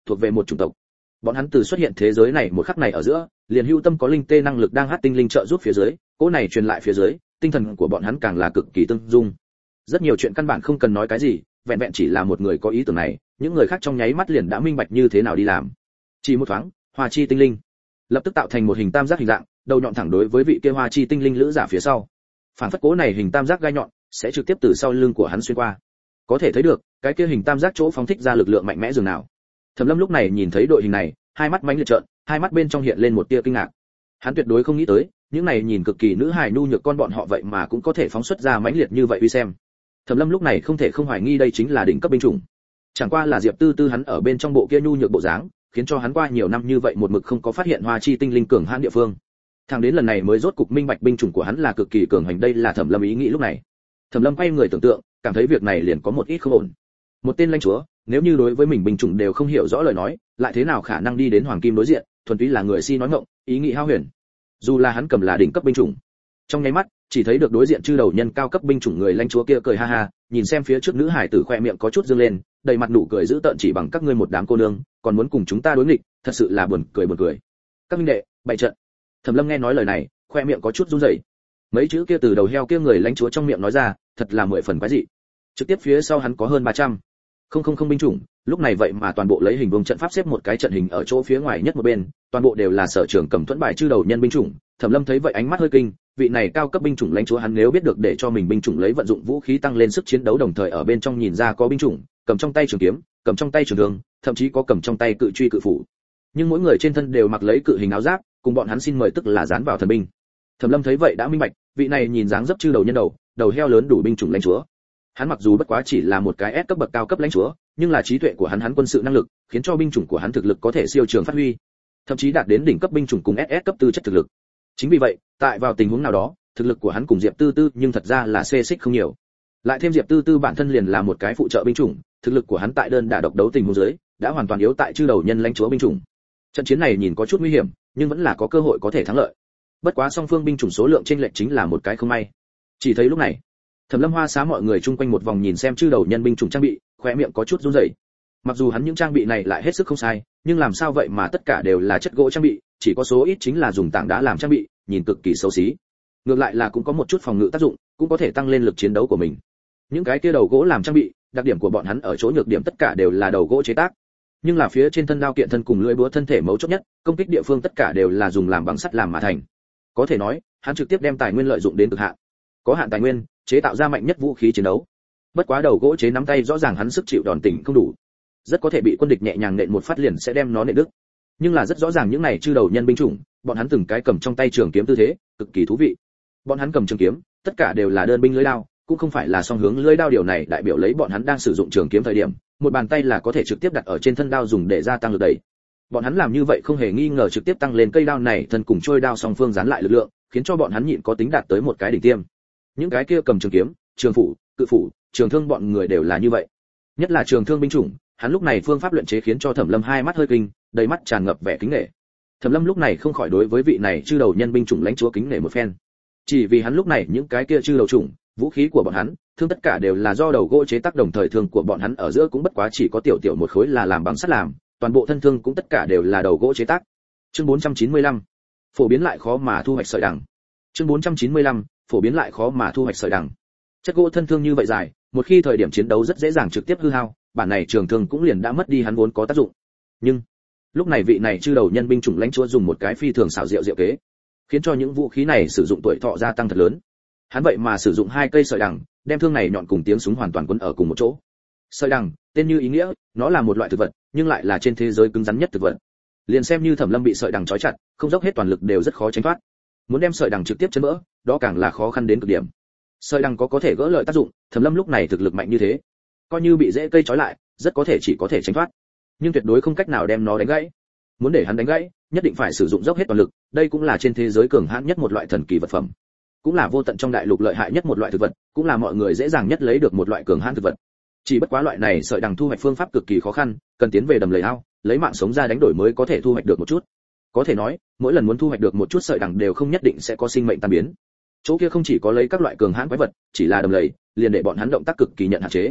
thuộc về một chủng tộc. Bọn hắn từ xuất hiện thế giới này một khắc này ở giữa, liền hữu tâm có linh tê năng lực đang hát tinh linh trợ giúp phía dưới, cỗ này truyền lại phía dưới, tinh thần của bọn hắn càng là cực kỳ tương dung. Rất nhiều chuyện căn bản không cần nói cái gì, vẹn vẹn chỉ là một người có ý tưởng này, những người khác trong nháy mắt liền đã minh bạch như thế nào đi làm. Chỉ một thoáng, Hoa Chi tinh linh lập tức tạo thành một hình tam giác hình dạng, đầu nhọn thẳng đối với vị kia Hoa Chi tinh linh lữ giả phía sau. Phản phất cố này hình tam giác gai nhọn sẽ trực tiếp từ sau lưng của hắn xuyên qua. Có thể thấy được, cái kia hình tam giác chỗ phóng thích ra lực lượng mạnh mẽ dường nào. Thẩm Lâm lúc này nhìn thấy đội hình này, hai mắt mãnh liệt trợn, hai mắt bên trong hiện lên một tia kinh ngạc. Hắn tuyệt đối không nghĩ tới, những này nhìn cực kỳ nữ hài nhu nhược con bọn họ vậy mà cũng có thể phóng xuất ra mãnh liệt như vậy uy xem. Thẩm Lâm lúc này không thể không hoài nghi đây chính là đỉnh cấp binh chủng. Chẳng qua là Diệp Tư Tư hắn ở bên trong bộ kia nhu nhược bộ dáng, khiến cho hắn qua nhiều năm như vậy một mực không có phát hiện Hoa Chi tinh linh cường hãn địa phương. Thẳng đến lần này mới rốt cục minh bạch binh chủng của hắn là cực kỳ cường hành, đây là Thẩm Lâm ý nghĩ lúc này. Thẩm Lâm quay người tưởng tượng, cảm thấy việc này liền có một ít không ổn. Một tên lãnh chúa, nếu như đối với mình binh chủng đều không hiểu rõ lời nói, lại thế nào khả năng đi đến hoàng kim đối diện, thuần túy là người si nói ngọng, ý nghĩ hao huyền. Dù là hắn cầm là đỉnh cấp binh chủng, trong nháy mắt, chỉ thấy được đối diện chư đầu nhân cao cấp binh chủng người lãnh chúa kia cười ha ha, nhìn xem phía trước nữ hải tử khoe miệng có chút dương lên, đầy mặt nụ cười giữ tợn chỉ bằng các ngươi một đám cô nương, còn muốn cùng chúng ta đối nghịch, thật sự là buồn cười buồn cười. Các minh đệ, bày trận. Thẩm Lâm nghe nói lời này, khoe miệng có chút run rẩy. Mấy chữ kia từ đầu heo kia người lãnh chúa trong miệng nói ra, thật là mười phần quái dị. Trực tiếp phía sau hắn có hơn ba trăm không không không binh chủng, lúc này vậy mà toàn bộ lấy hình vuông trận pháp xếp một cái trận hình ở chỗ phía ngoài nhất một bên, toàn bộ đều là sở trưởng cầm thuẫn bài chư đầu nhân binh chủng. Thẩm Lâm thấy vậy ánh mắt hơi kinh, vị này cao cấp binh chủng lãnh chúa hắn nếu biết được để cho mình binh chủng lấy vận dụng vũ khí tăng lên sức chiến đấu, đồng thời ở bên trong nhìn ra có binh chủng cầm trong tay trường kiếm, cầm trong tay trường thương, thậm chí có cầm trong tay cự truy cự phủ. Nhưng mỗi người trên thân đều mặc lấy cự hình áo giáp, cùng bọn hắn xin mời tức là dán vào thần binh. Thẩm Lâm thấy vậy đã minh bạch, vị này nhìn dáng dấp chư đầu nhân đầu, đầu heo lớn đủ binh chủng lãnh chúa. Hắn mặc dù bất quá chỉ là một cái S cấp bậc cao cấp lãnh chúa, nhưng là trí tuệ của hắn hắn quân sự năng lực, khiến cho binh chủng của hắn thực lực có thể siêu trường phát huy, thậm chí đạt đến đỉnh cấp binh chủng cùng ét ét cấp tư chất thực lực. Chính vì vậy, tại vào tình huống nào đó, thực lực của hắn cùng Diệp Tư Tư nhưng thật ra là xê xích không nhiều. Lại thêm Diệp Tư Tư bản thân liền là một cái phụ trợ binh chủng, thực lực của hắn tại đơn đả độc đấu tình huống dưới, đã hoàn toàn yếu tại chư đầu nhân lãnh chúa binh chủng. Trận chiến này nhìn có chút nguy hiểm, nhưng vẫn là có cơ hội có thể thắng lợi. Bất quá song phương binh chủng số lượng chênh lệch chính là một cái không may. Chỉ thấy lúc này, Thẩm Lâm Hoa xá mọi người chung quanh một vòng nhìn xem chư đầu nhân binh chủng trang bị, khóe miệng có chút run rẩy. Mặc dù hắn những trang bị này lại hết sức không sai, nhưng làm sao vậy mà tất cả đều là chất gỗ trang bị, chỉ có số ít chính là dùng tảng đá làm trang bị, nhìn cực kỳ xấu xí. Ngược lại là cũng có một chút phòng ngự tác dụng, cũng có thể tăng lên lực chiến đấu của mình. Những cái kia đầu gỗ làm trang bị, đặc điểm của bọn hắn ở chỗ nhược điểm tất cả đều là đầu gỗ chế tác. Nhưng là phía trên thân đao kiện thân cùng lưỡi búa thân thể mấu chốt nhất, công kích địa phương tất cả đều là dùng làm bằng sắt làm mà thành. Có thể nói, hắn trực tiếp đem tài nguyên lợi dụng đến cực hạn. Có hạn tài nguyên, chế tạo ra mạnh nhất vũ khí chiến đấu. Bất quá đầu gỗ chế nắm tay rõ ràng hắn sức chịu đòn tỉnh không đủ, rất có thể bị quân địch nhẹ nhàng nện một phát liền sẽ đem nó nện đứt. Nhưng là rất rõ ràng những này chư đầu nhân binh chủng, bọn hắn từng cái cầm trong tay trường kiếm tư thế, cực kỳ thú vị. Bọn hắn cầm trường kiếm, tất cả đều là đơn binh lưỡi đao, cũng không phải là song hướng lưỡi đao, điều này đại biểu lấy bọn hắn đang sử dụng trường kiếm thời điểm, một bàn tay là có thể trực tiếp đặt ở trên thân đao dùng để gia tăng lực đẩy. Bọn hắn làm như vậy không hề nghi ngờ trực tiếp tăng lên cây đao này thân cùng trôi đao song phương dán lại lực lượng, khiến cho bọn hắn nhịn có tính đạt tới một cái đỉnh tiêm. Những cái kia cầm trường kiếm, trường phủ, cự phủ, trường thương bọn người đều là như vậy. Nhất là trường thương binh chủng, hắn lúc này phương pháp luyện chế khiến cho Thẩm Lâm hai mắt hơi kinh, đầy mắt tràn ngập vẻ kính nể. Thẩm Lâm lúc này không khỏi đối với vị này chư đầu nhân binh chủng lãnh chúa kính nể một phen. Chỉ vì hắn lúc này những cái kia chư đầu chủng, vũ khí của bọn hắn, thương tất cả đều là do đầu gỗ chế tác, đồng thời thương của bọn hắn ở giữa cũng bất quá chỉ có tiểu tiểu một khối là làm bằng sắt làm, toàn bộ thân thương cũng tất cả đều là đầu gỗ chế tác. Chương bốn trăm chín mươi lăm, phổ biến lại khó mà thu hoạch sợi đằng. Chương bốn trăm chín mươi lăm, phổ biến lại khó mà thu hoạch sợi đằng. Chất gỗ thân thương như vậy dài, một khi thời điểm chiến đấu rất dễ dàng trực tiếp hư hao, bản này trường thương cũng liền đã mất đi hắn vốn có tác dụng. Nhưng lúc này vị này chư đầu nhân binh chủng lãnh chúa dùng một cái phi thường xảo diệu diệu kế, khiến cho những vũ khí này sử dụng tuổi thọ gia tăng thật lớn. Hắn vậy mà sử dụng hai cây sợi đằng, đem thương này nhọn cùng tiếng súng hoàn toàn quấn ở cùng một chỗ. Sợi đằng, tên như ý nghĩa, nó là một loại thực vật, nhưng lại là trên thế giới cứng rắn nhất thực vật. Liền xem như Thẩm Lâm bị sợi đằng trói chặt, không dốc hết toàn lực đều rất khó tránh thoát. Muốn đem sợi đằng trực tiếp chấn vỡ, đó càng là khó khăn đến cực điểm. Sợi đằng có có thể gỡ lợi tác dụng, Thẩm Lâm lúc này thực lực mạnh như thế, coi như bị rễ cây trói lại, rất có thể chỉ có thể tránh thoát, nhưng tuyệt đối không cách nào đem nó đánh gãy. Muốn để hắn đánh gãy, nhất định phải sử dụng dốc hết toàn lực, đây cũng là trên thế giới cường hãn nhất một loại thần kỳ vật phẩm, cũng là vô tận trong đại lục lợi hại nhất một loại thực vật, cũng là mọi người dễ dàng nhất lấy được một loại cường hãn thực vật. Chỉ bất quá loại này sợi đằng thu hoạch phương pháp cực kỳ khó khăn, cần tiến về đầm lầy ao, lấy mạng sống ra đánh đổi mới có thể thu hoạch được một chút. Có thể nói, mỗi lần muốn thu hoạch được một chút sợi đằng đều không nhất định sẽ có sinh mệnh tan biến. Chỗ kia không chỉ có lấy các loại cường hãn quái vật, chỉ là đầm lầy, liền để bọn hắn động tác cực kỳ nhận hạn chế.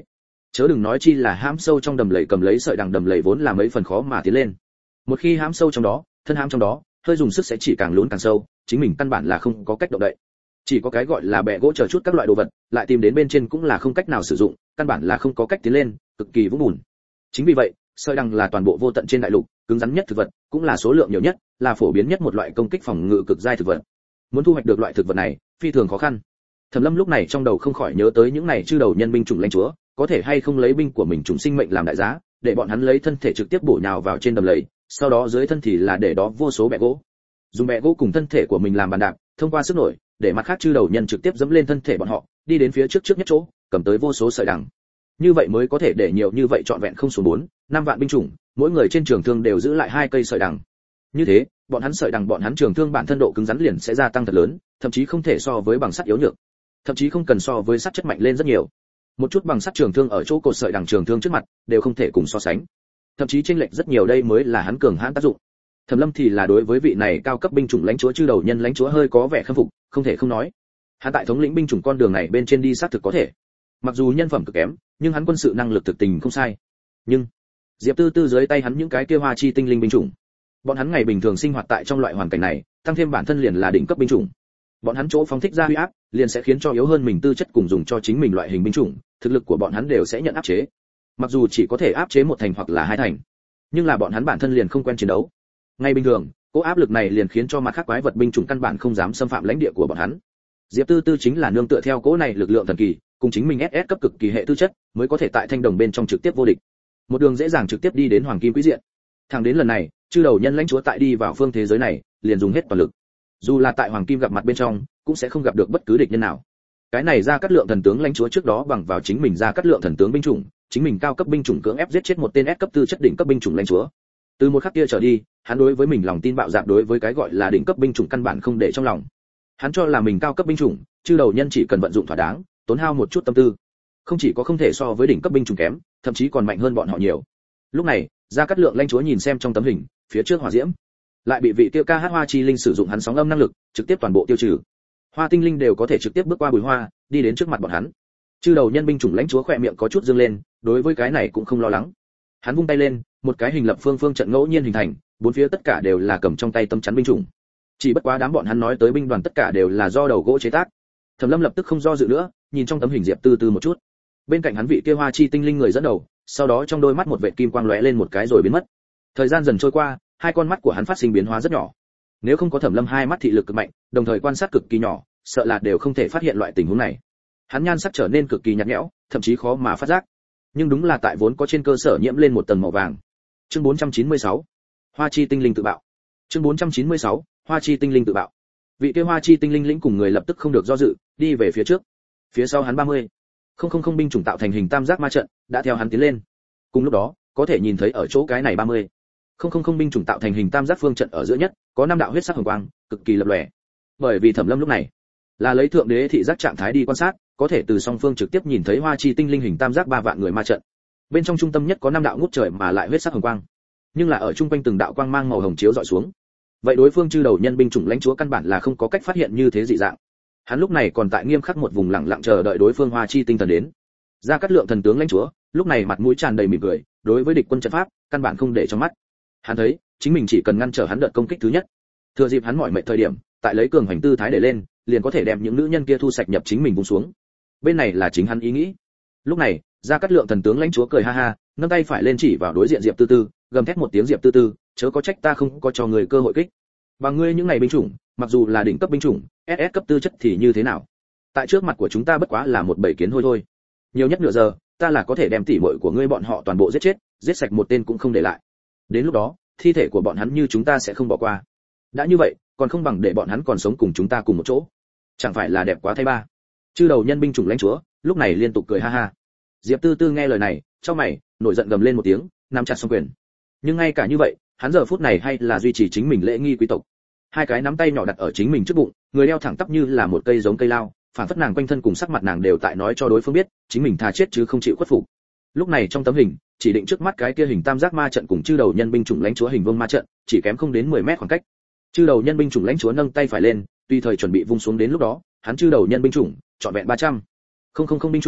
Chớ đừng nói chi là hãm sâu trong đầm lầy cầm lấy sợi đằng đầm lầy vốn là mấy phần khó mà tiến lên. Một khi hãm sâu trong đó, thân hãm trong đó, hơi dùng sức sẽ chỉ càng lún càng sâu, chính mình căn bản là không có cách động đậy. Chỉ có cái gọi là bè gỗ chờ chút các loại đồ vật, lại tìm đến bên trên cũng là không cách nào sử dụng, căn bản là không có cách tiến lên, cực kỳ vũng bùn. Chính vì vậy, sợi đằng là toàn bộ vô tận trên đại lục, cứng rắn nhất thực vật, cũng là số lượng nhiều nhất, là phổ biến nhất một loại công kích phòng ngự cực giai thực vật. Muốn thu hoạch được loại thực vật này, phi thường khó khăn. Thẩm Lâm lúc này trong đầu không khỏi nhớ tới những này chư đầu nhân binh chủng lãnh chúa, có thể hay không lấy binh của mình chủng sinh mệnh làm đại giá, để bọn hắn lấy thân thể trực tiếp bổ nhào vào trên đầm lầy, sau đó dưới thân thì là để đó vô số bè gỗ. Dùng bè gỗ cùng thân thể của mình làm bàn đạp, thông qua sức nổi, để mặt khác chư đầu nhân trực tiếp dẫm lên thân thể bọn họ, đi đến phía trước trước nhất chỗ, cầm tới vô số sợi đằng. Như vậy mới có thể để nhiều như vậy trọn vẹn không số bốn, năm vạn binh chủng, mỗi người trên trường thương đều giữ lại hai cây sợi đằng. Như thế, bọn hắn sợi đằng bọn hắn trường thương bản thân độ cứng rắn liền sẽ gia tăng thật lớn, thậm chí không thể so với bằng sắt yếu nhược, thậm chí không cần so với sắt chất mạnh lên rất nhiều. Một chút bằng sắt trường thương ở chỗ cột sợi đằng trường thương trước mặt, đều không thể cùng so sánh. Thậm chí chênh lệch rất nhiều, đây mới là hắn cường hãn tác dụng. Thẩm Lâm thì là đối với vị này cao cấp binh chủng lãnh chúa chư đầu nhân lãnh chúa hơi có vẻ khâm phục, không thể không nói. Hắn tại thống lĩnh binh chủng con đường này bên trên đi xác thực có thể. Mặc dù nhân phẩm cực kém, nhưng hắn quân sự năng lực thực tình không sai. Nhưng Diệp Tư Tư dưới tay hắn những cái kia hoa chi tinh linh binh chủng, bọn hắn ngày bình thường sinh hoạt tại trong loại hoàn cảnh này, tăng thêm bản thân liền là đỉnh cấp binh chủng. Bọn hắn chỗ phóng thích ra uy áp, liền sẽ khiến cho yếu hơn mình tư chất cùng dùng cho chính mình loại hình binh chủng, thực lực của bọn hắn đều sẽ nhận áp chế. Mặc dù chỉ có thể áp chế một thành hoặc là hai thành, nhưng là bọn hắn bản thân liền không quen chiến đấu. Ngay bình thường, cỗ áp lực này liền khiến cho mặt khác quái vật binh chủng căn bản không dám xâm phạm lãnh địa của bọn hắn. Diệp Tư Tư chính là nương tựa theo cỗ này lực lượng thần kỳ, cùng chính mình ét ét cấp cực kỳ hệ tư chất, mới có thể tại thanh đồng bên trong trực tiếp vô địch. Một đường dễ dàng trực tiếp đi đến hoàng kim quý diện. Thẳng đến lần này, chư đầu nhân lãnh chúa tại đi vào phương thế giới này, liền dùng hết toàn lực. Dù là tại hoàng kim gặp mặt bên trong, cũng sẽ không gặp được bất cứ địch nhân nào. Cái này ra cắt lượng thần tướng lãnh chúa trước đó bằng vào chính mình ra cắt lượng thần tướng binh chủng, chính mình cao cấp binh chủng cưỡng ép giết chết một tên S cấp tư chất đỉnh cấp binh chủng lãnh chúa. Từ một khắc kia trở đi, hắn đối với mình lòng tin bạo dạn, đối với cái gọi là đỉnh cấp binh chủng căn bản không để trong lòng. Hắn cho là mình cao cấp binh chủng, chư đầu nhân chỉ cần vận dụng thỏa đáng, tốn hao một chút tâm tư, không chỉ có không thể so với đỉnh cấp binh chủng kém, thậm chí còn mạnh hơn bọn họ nhiều. Lúc này, Gia Cát Lượng lãnh chúa nhìn xem trong tấm hình, phía trước hỏa diễm, lại bị vị tiêu ca hát hoa chi linh sử dụng hắn sóng âm năng lực, trực tiếp toàn bộ tiêu trừ. Hoa tinh linh đều có thể trực tiếp bước qua bùi hoa, đi đến trước mặt bọn hắn. Chư đầu nhân binh chủng lãnh chúa khỏe miệng có chút dương lên, đối với cái này cũng không lo lắng. Hắn vung tay lên, một cái hình lập phương phương trận ngẫu nhiên hình thành, bốn phía tất cả đều là cầm trong tay tấm chắn binh chủng. Chỉ bất quá đám bọn hắn nói tới binh đoàn tất cả đều là do đầu gỗ chế tác. Thẩm Lâm lập tức không do dự nữa, nhìn trong tấm hình Diệp Tư Tư một chút. Bên cạnh hắn vị kia hoa chi tinh linh người dẫn đầu, sau đó trong đôi mắt một vệt kim quang lóe lên một cái rồi biến mất. Thời gian dần trôi qua, hai con mắt của hắn phát sinh biến hóa rất nhỏ. Nếu không có Thẩm Lâm hai mắt thị lực cực mạnh, đồng thời quan sát cực kỳ nhỏ, sợ là đều không thể phát hiện loại tình huống này. Hắn nhan sắc trở nên cực kỳ nhạt nhẽo, thậm chí khó mà phát giác. Nhưng đúng là tại vốn có trên cơ sở nhiễm lên một tầng màu vàng. Chương bốn trăm chín mươi sáu, Hoa chi tinh linh tự bạo. Chương bốn trăm chín mươi sáu, Hoa chi tinh linh tự bạo. Vị kia Hoa chi tinh linh lĩnh cùng người lập tức không được do dự, đi về phía trước. Phía sau hắn ba mươi, không không không binh chủng tạo thành hình tam giác ma trận, đã theo hắn tiến lên. Cùng lúc đó, có thể nhìn thấy ở chỗ cái này ba mươi, không không không binh chủng tạo thành hình tam giác phương trận ở giữa nhất, có năm đạo huyết sắc hồng quang, cực kỳ lập lòe. Bởi vì Thẩm Lâm lúc này là lấy thượng đế thị giác trạng thái đi quan sát, có thể từ song phương trực tiếp nhìn thấy Hoa chi tinh linh hình tam giác ba vạn người ma trận. Bên trong trung tâm nhất có năm đạo ngút trời mà lại huyết sắc hồng quang, nhưng là ở trung quanh từng đạo quang mang màu hồng chiếu dọi xuống. Vậy đối phương chư đầu nhân binh chủng lãnh chúa căn bản là không có cách phát hiện như thế dị dạng. Hắn lúc này còn tại nghiêm khắc một vùng lặng lặng chờ đợi đối phương Hoa chi tinh thần đến. Gia Cát Lượng thần tướng lãnh chúa, lúc này mặt mũi tràn đầy mỉm cười, đối với địch quân trận pháp, căn bản không để trong mắt. Hắn thấy, chính mình chỉ cần ngăn trở hắn đợt công kích thứ nhất, thừa dịp hắn mỏi mệt thời điểm, tại lấy cường hành tư thái để lên, liền có thể đem những nữ nhân kia thu sạch nhập chính mình vùng xuống. Bên này là chính hắn ý nghĩ. Lúc này, Gia Cát Lượng thần tướng lãnh chúa cười ha ha, nâng tay phải lên chỉ vào đối diện Diệp Tư Tư, gầm thét một tiếng Diệp Tư Tư, chớ có trách ta không có cho người cơ hội kích. Bằng ngươi những này binh chủng, mặc dù là đỉnh cấp binh chủng, ét ét cấp tư chất thì như thế nào? Tại trước mặt của chúng ta bất quá là một bầy kiến hôi thôi. Nhiều nhất nửa giờ, ta là có thể đem tỉ muội của ngươi bọn họ toàn bộ giết chết, giết sạch một tên cũng không để lại. Đến lúc đó, thi thể của bọn hắn như chúng ta sẽ không bỏ qua. Đã như vậy, còn không bằng để bọn hắn còn sống cùng chúng ta cùng một chỗ. Chẳng phải là đẹp quá thay ba? Chư đầu nhân binh chủng lãnh chúa, lúc này liên tục cười ha ha. Diệp Tư Tư nghe lời này, trong mày, nổi giận gầm lên một tiếng, nắm chặt song quyền. Nhưng ngay cả như vậy, hắn giờ phút này hay là duy trì chính mình lễ nghi quý tộc. Hai cái nắm tay nhỏ đặt ở chính mình trước bụng, người đeo thẳng tắp như là một cây giống cây lao, phản phất nàng quanh thân cùng sắc mặt nàng đều tại nói cho đối phương biết, chính mình thà chết chứ không chịu khuất phục. Lúc này trong tấm hình, chỉ định trước mắt cái kia hình tam giác ma trận cùng chư đầu nhân binh chủng lãnh chúa hình vuông ma trận, chỉ kém không đến mười mét khoảng cách. Chư đầu nhân binh chủng lãnh chúa nâng tay phải lên, tùy thời chuẩn bị vung xuống, đến lúc đó, hắn chư đầu nhân binh chủng, trọn vẹn ba trăm, không không không binh chủng,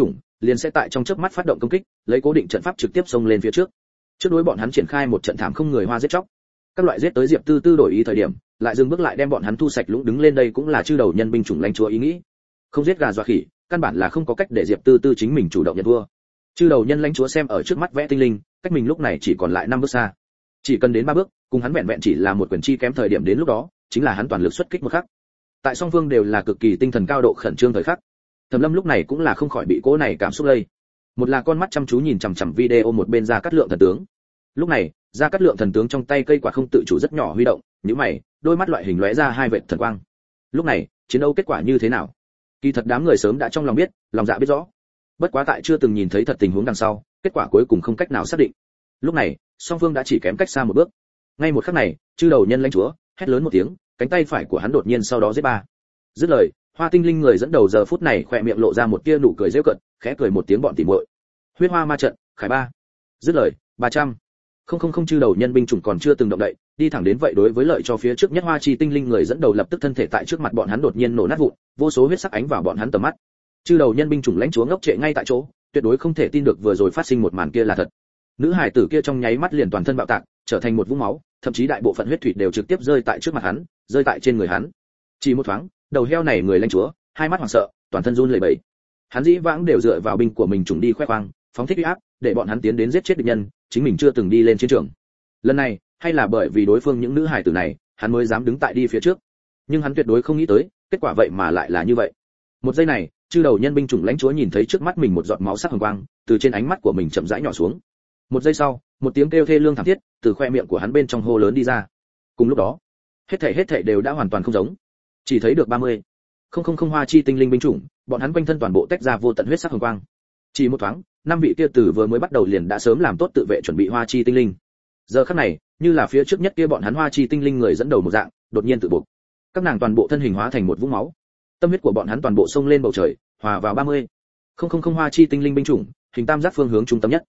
liền sẽ tại trong chớp mắt phát động công kích, lấy cố định trận pháp trực tiếp xông lên phía trước. Trước đối bọn hắn triển khai một trận thảm không người hoa giết chóc. Các loại giết tới Diệp Tư Tư đổi ý thời điểm, lại dừng bước lại đem bọn hắn thu sạch lũng đứng lên, đây cũng là chư đầu nhân binh chủng lãnh chúa ý nghĩ. Không giết gà dọa khỉ, căn bản là không có cách để Diệp Tư Tư chính mình chủ động nhận thua. Chư đầu nhân lãnh chúa xem ở trước mắt vẽ tinh linh, cách mình lúc này chỉ còn lại năm bước xa. Chỉ cần đến ba bước, cùng hắn vẹn vẹn chỉ là một quyền chi kém thời điểm, đến lúc đó, chính là hắn toàn lực xuất kích một khắc. Tại song phương đều là cực kỳ tinh thần cao độ khẩn trương thời khắc. Thẩm Lâm lúc này cũng là không khỏi bị cỗ này cảm xúc lây. Một là con mắt chăm chú nhìn chằm chằm video, một bên Gia Cát Lượng thần tướng. Lúc này, Gia Cát Lượng thần tướng trong tay cây quạt không tự chủ rất nhỏ huy động, nhíu mày, đôi mắt loại hình lóe ra hai vệt thần quang. Lúc này, chiến đấu kết quả như thế nào? Kỳ thật đám người sớm đã trong lòng biết, lòng dạ biết rõ. Bất quá tại chưa từng nhìn thấy thật tình huống đằng sau, kết quả cuối cùng không cách nào xác định. Lúc này, song phương đã chỉ kém cách xa một bước. Ngay một khắc này, chư đầu nhân lãnh chúa hét lớn một tiếng, cánh tay phải của hắn đột nhiên sau đó giết ba. Dứt lời, Hoa Tinh Linh người dẫn đầu giờ phút này khỏe miệng lộ ra một tia nụ cười giễu cợt, khẽ cười một tiếng bọn tỉ muội. Huyết Hoa ma trận, khải ba. Dứt lời, ba trăm. Không không không chư đầu nhân binh chủng còn chưa từng động đậy, đi thẳng đến vậy đối với lợi cho phía trước nhất Hoa Chi Tinh Linh người dẫn đầu lập tức thân thể tại trước mặt bọn hắn đột nhiên nổ nát vụn, vô số huyết sắc ánh vào bọn hắn tầm mắt. Chư đầu nhân binh chủng lãnh chúa ngốc trệ ngay tại chỗ, tuyệt đối không thể tin được vừa rồi phát sinh một màn kia là thật. Nữ hải tử kia trong nháy mắt liền toàn thân bạo tạc, trở thành một vũng máu, thậm chí đại bộ phận huyết thủy đều trực tiếp rơi tại trước mặt hắn, rơi tại trên người hắn. Chỉ một thoáng, đầu heo này người lãnh chúa, hai mắt hoảng sợ, toàn thân run lẩy bẩy. Hắn dĩ vãng đều dựa vào binh của mình trùng đi khoe khoang, phóng thích uy áp, để bọn hắn tiến đến giết chết địch nhân, chính mình chưa từng đi lên chiến trường. Lần này, hay là bởi vì đối phương những nữ hải tử này, hắn mới dám đứng tại đi phía trước. Nhưng hắn tuyệt đối không nghĩ tới, kết quả vậy mà lại là như vậy. Một giây này, chư đầu nhân binh chủng lãnh chúa nhìn thấy trước mắt mình một giọt máu sắc hồng quang, từ trên ánh mắt của mình chậm rãi nhỏ xuống. Một giây sau, một tiếng kêu thê lương thảm thiết từ khoe miệng của hắn bên trong hô lớn đi ra. Cùng lúc đó, hết thảy hết thảy đều đã hoàn toàn không giống. Chỉ thấy được ba mươi. Không không không Hoa Chi Tinh Linh binh chủng, bọn hắn quanh thân toàn bộ tách ra vô tận huyết sắc hồng quang. Chỉ một thoáng, năm vị kia tử vừa mới bắt đầu liền đã sớm làm tốt tự vệ chuẩn bị Hoa Chi Tinh Linh. Giờ khắc này, như là phía trước nhất kia bọn hắn Hoa Chi Tinh Linh người dẫn đầu một dạng, đột nhiên tự buộc. Các nàng toàn bộ thân hình hóa thành một vũng máu. Tâm huyết của bọn hắn toàn bộ xông lên bầu trời, hòa vào ba mươi. Không không không Hoa Chi Tinh Linh binh chủng, hình tam giác phương hướng trung tâm nhất.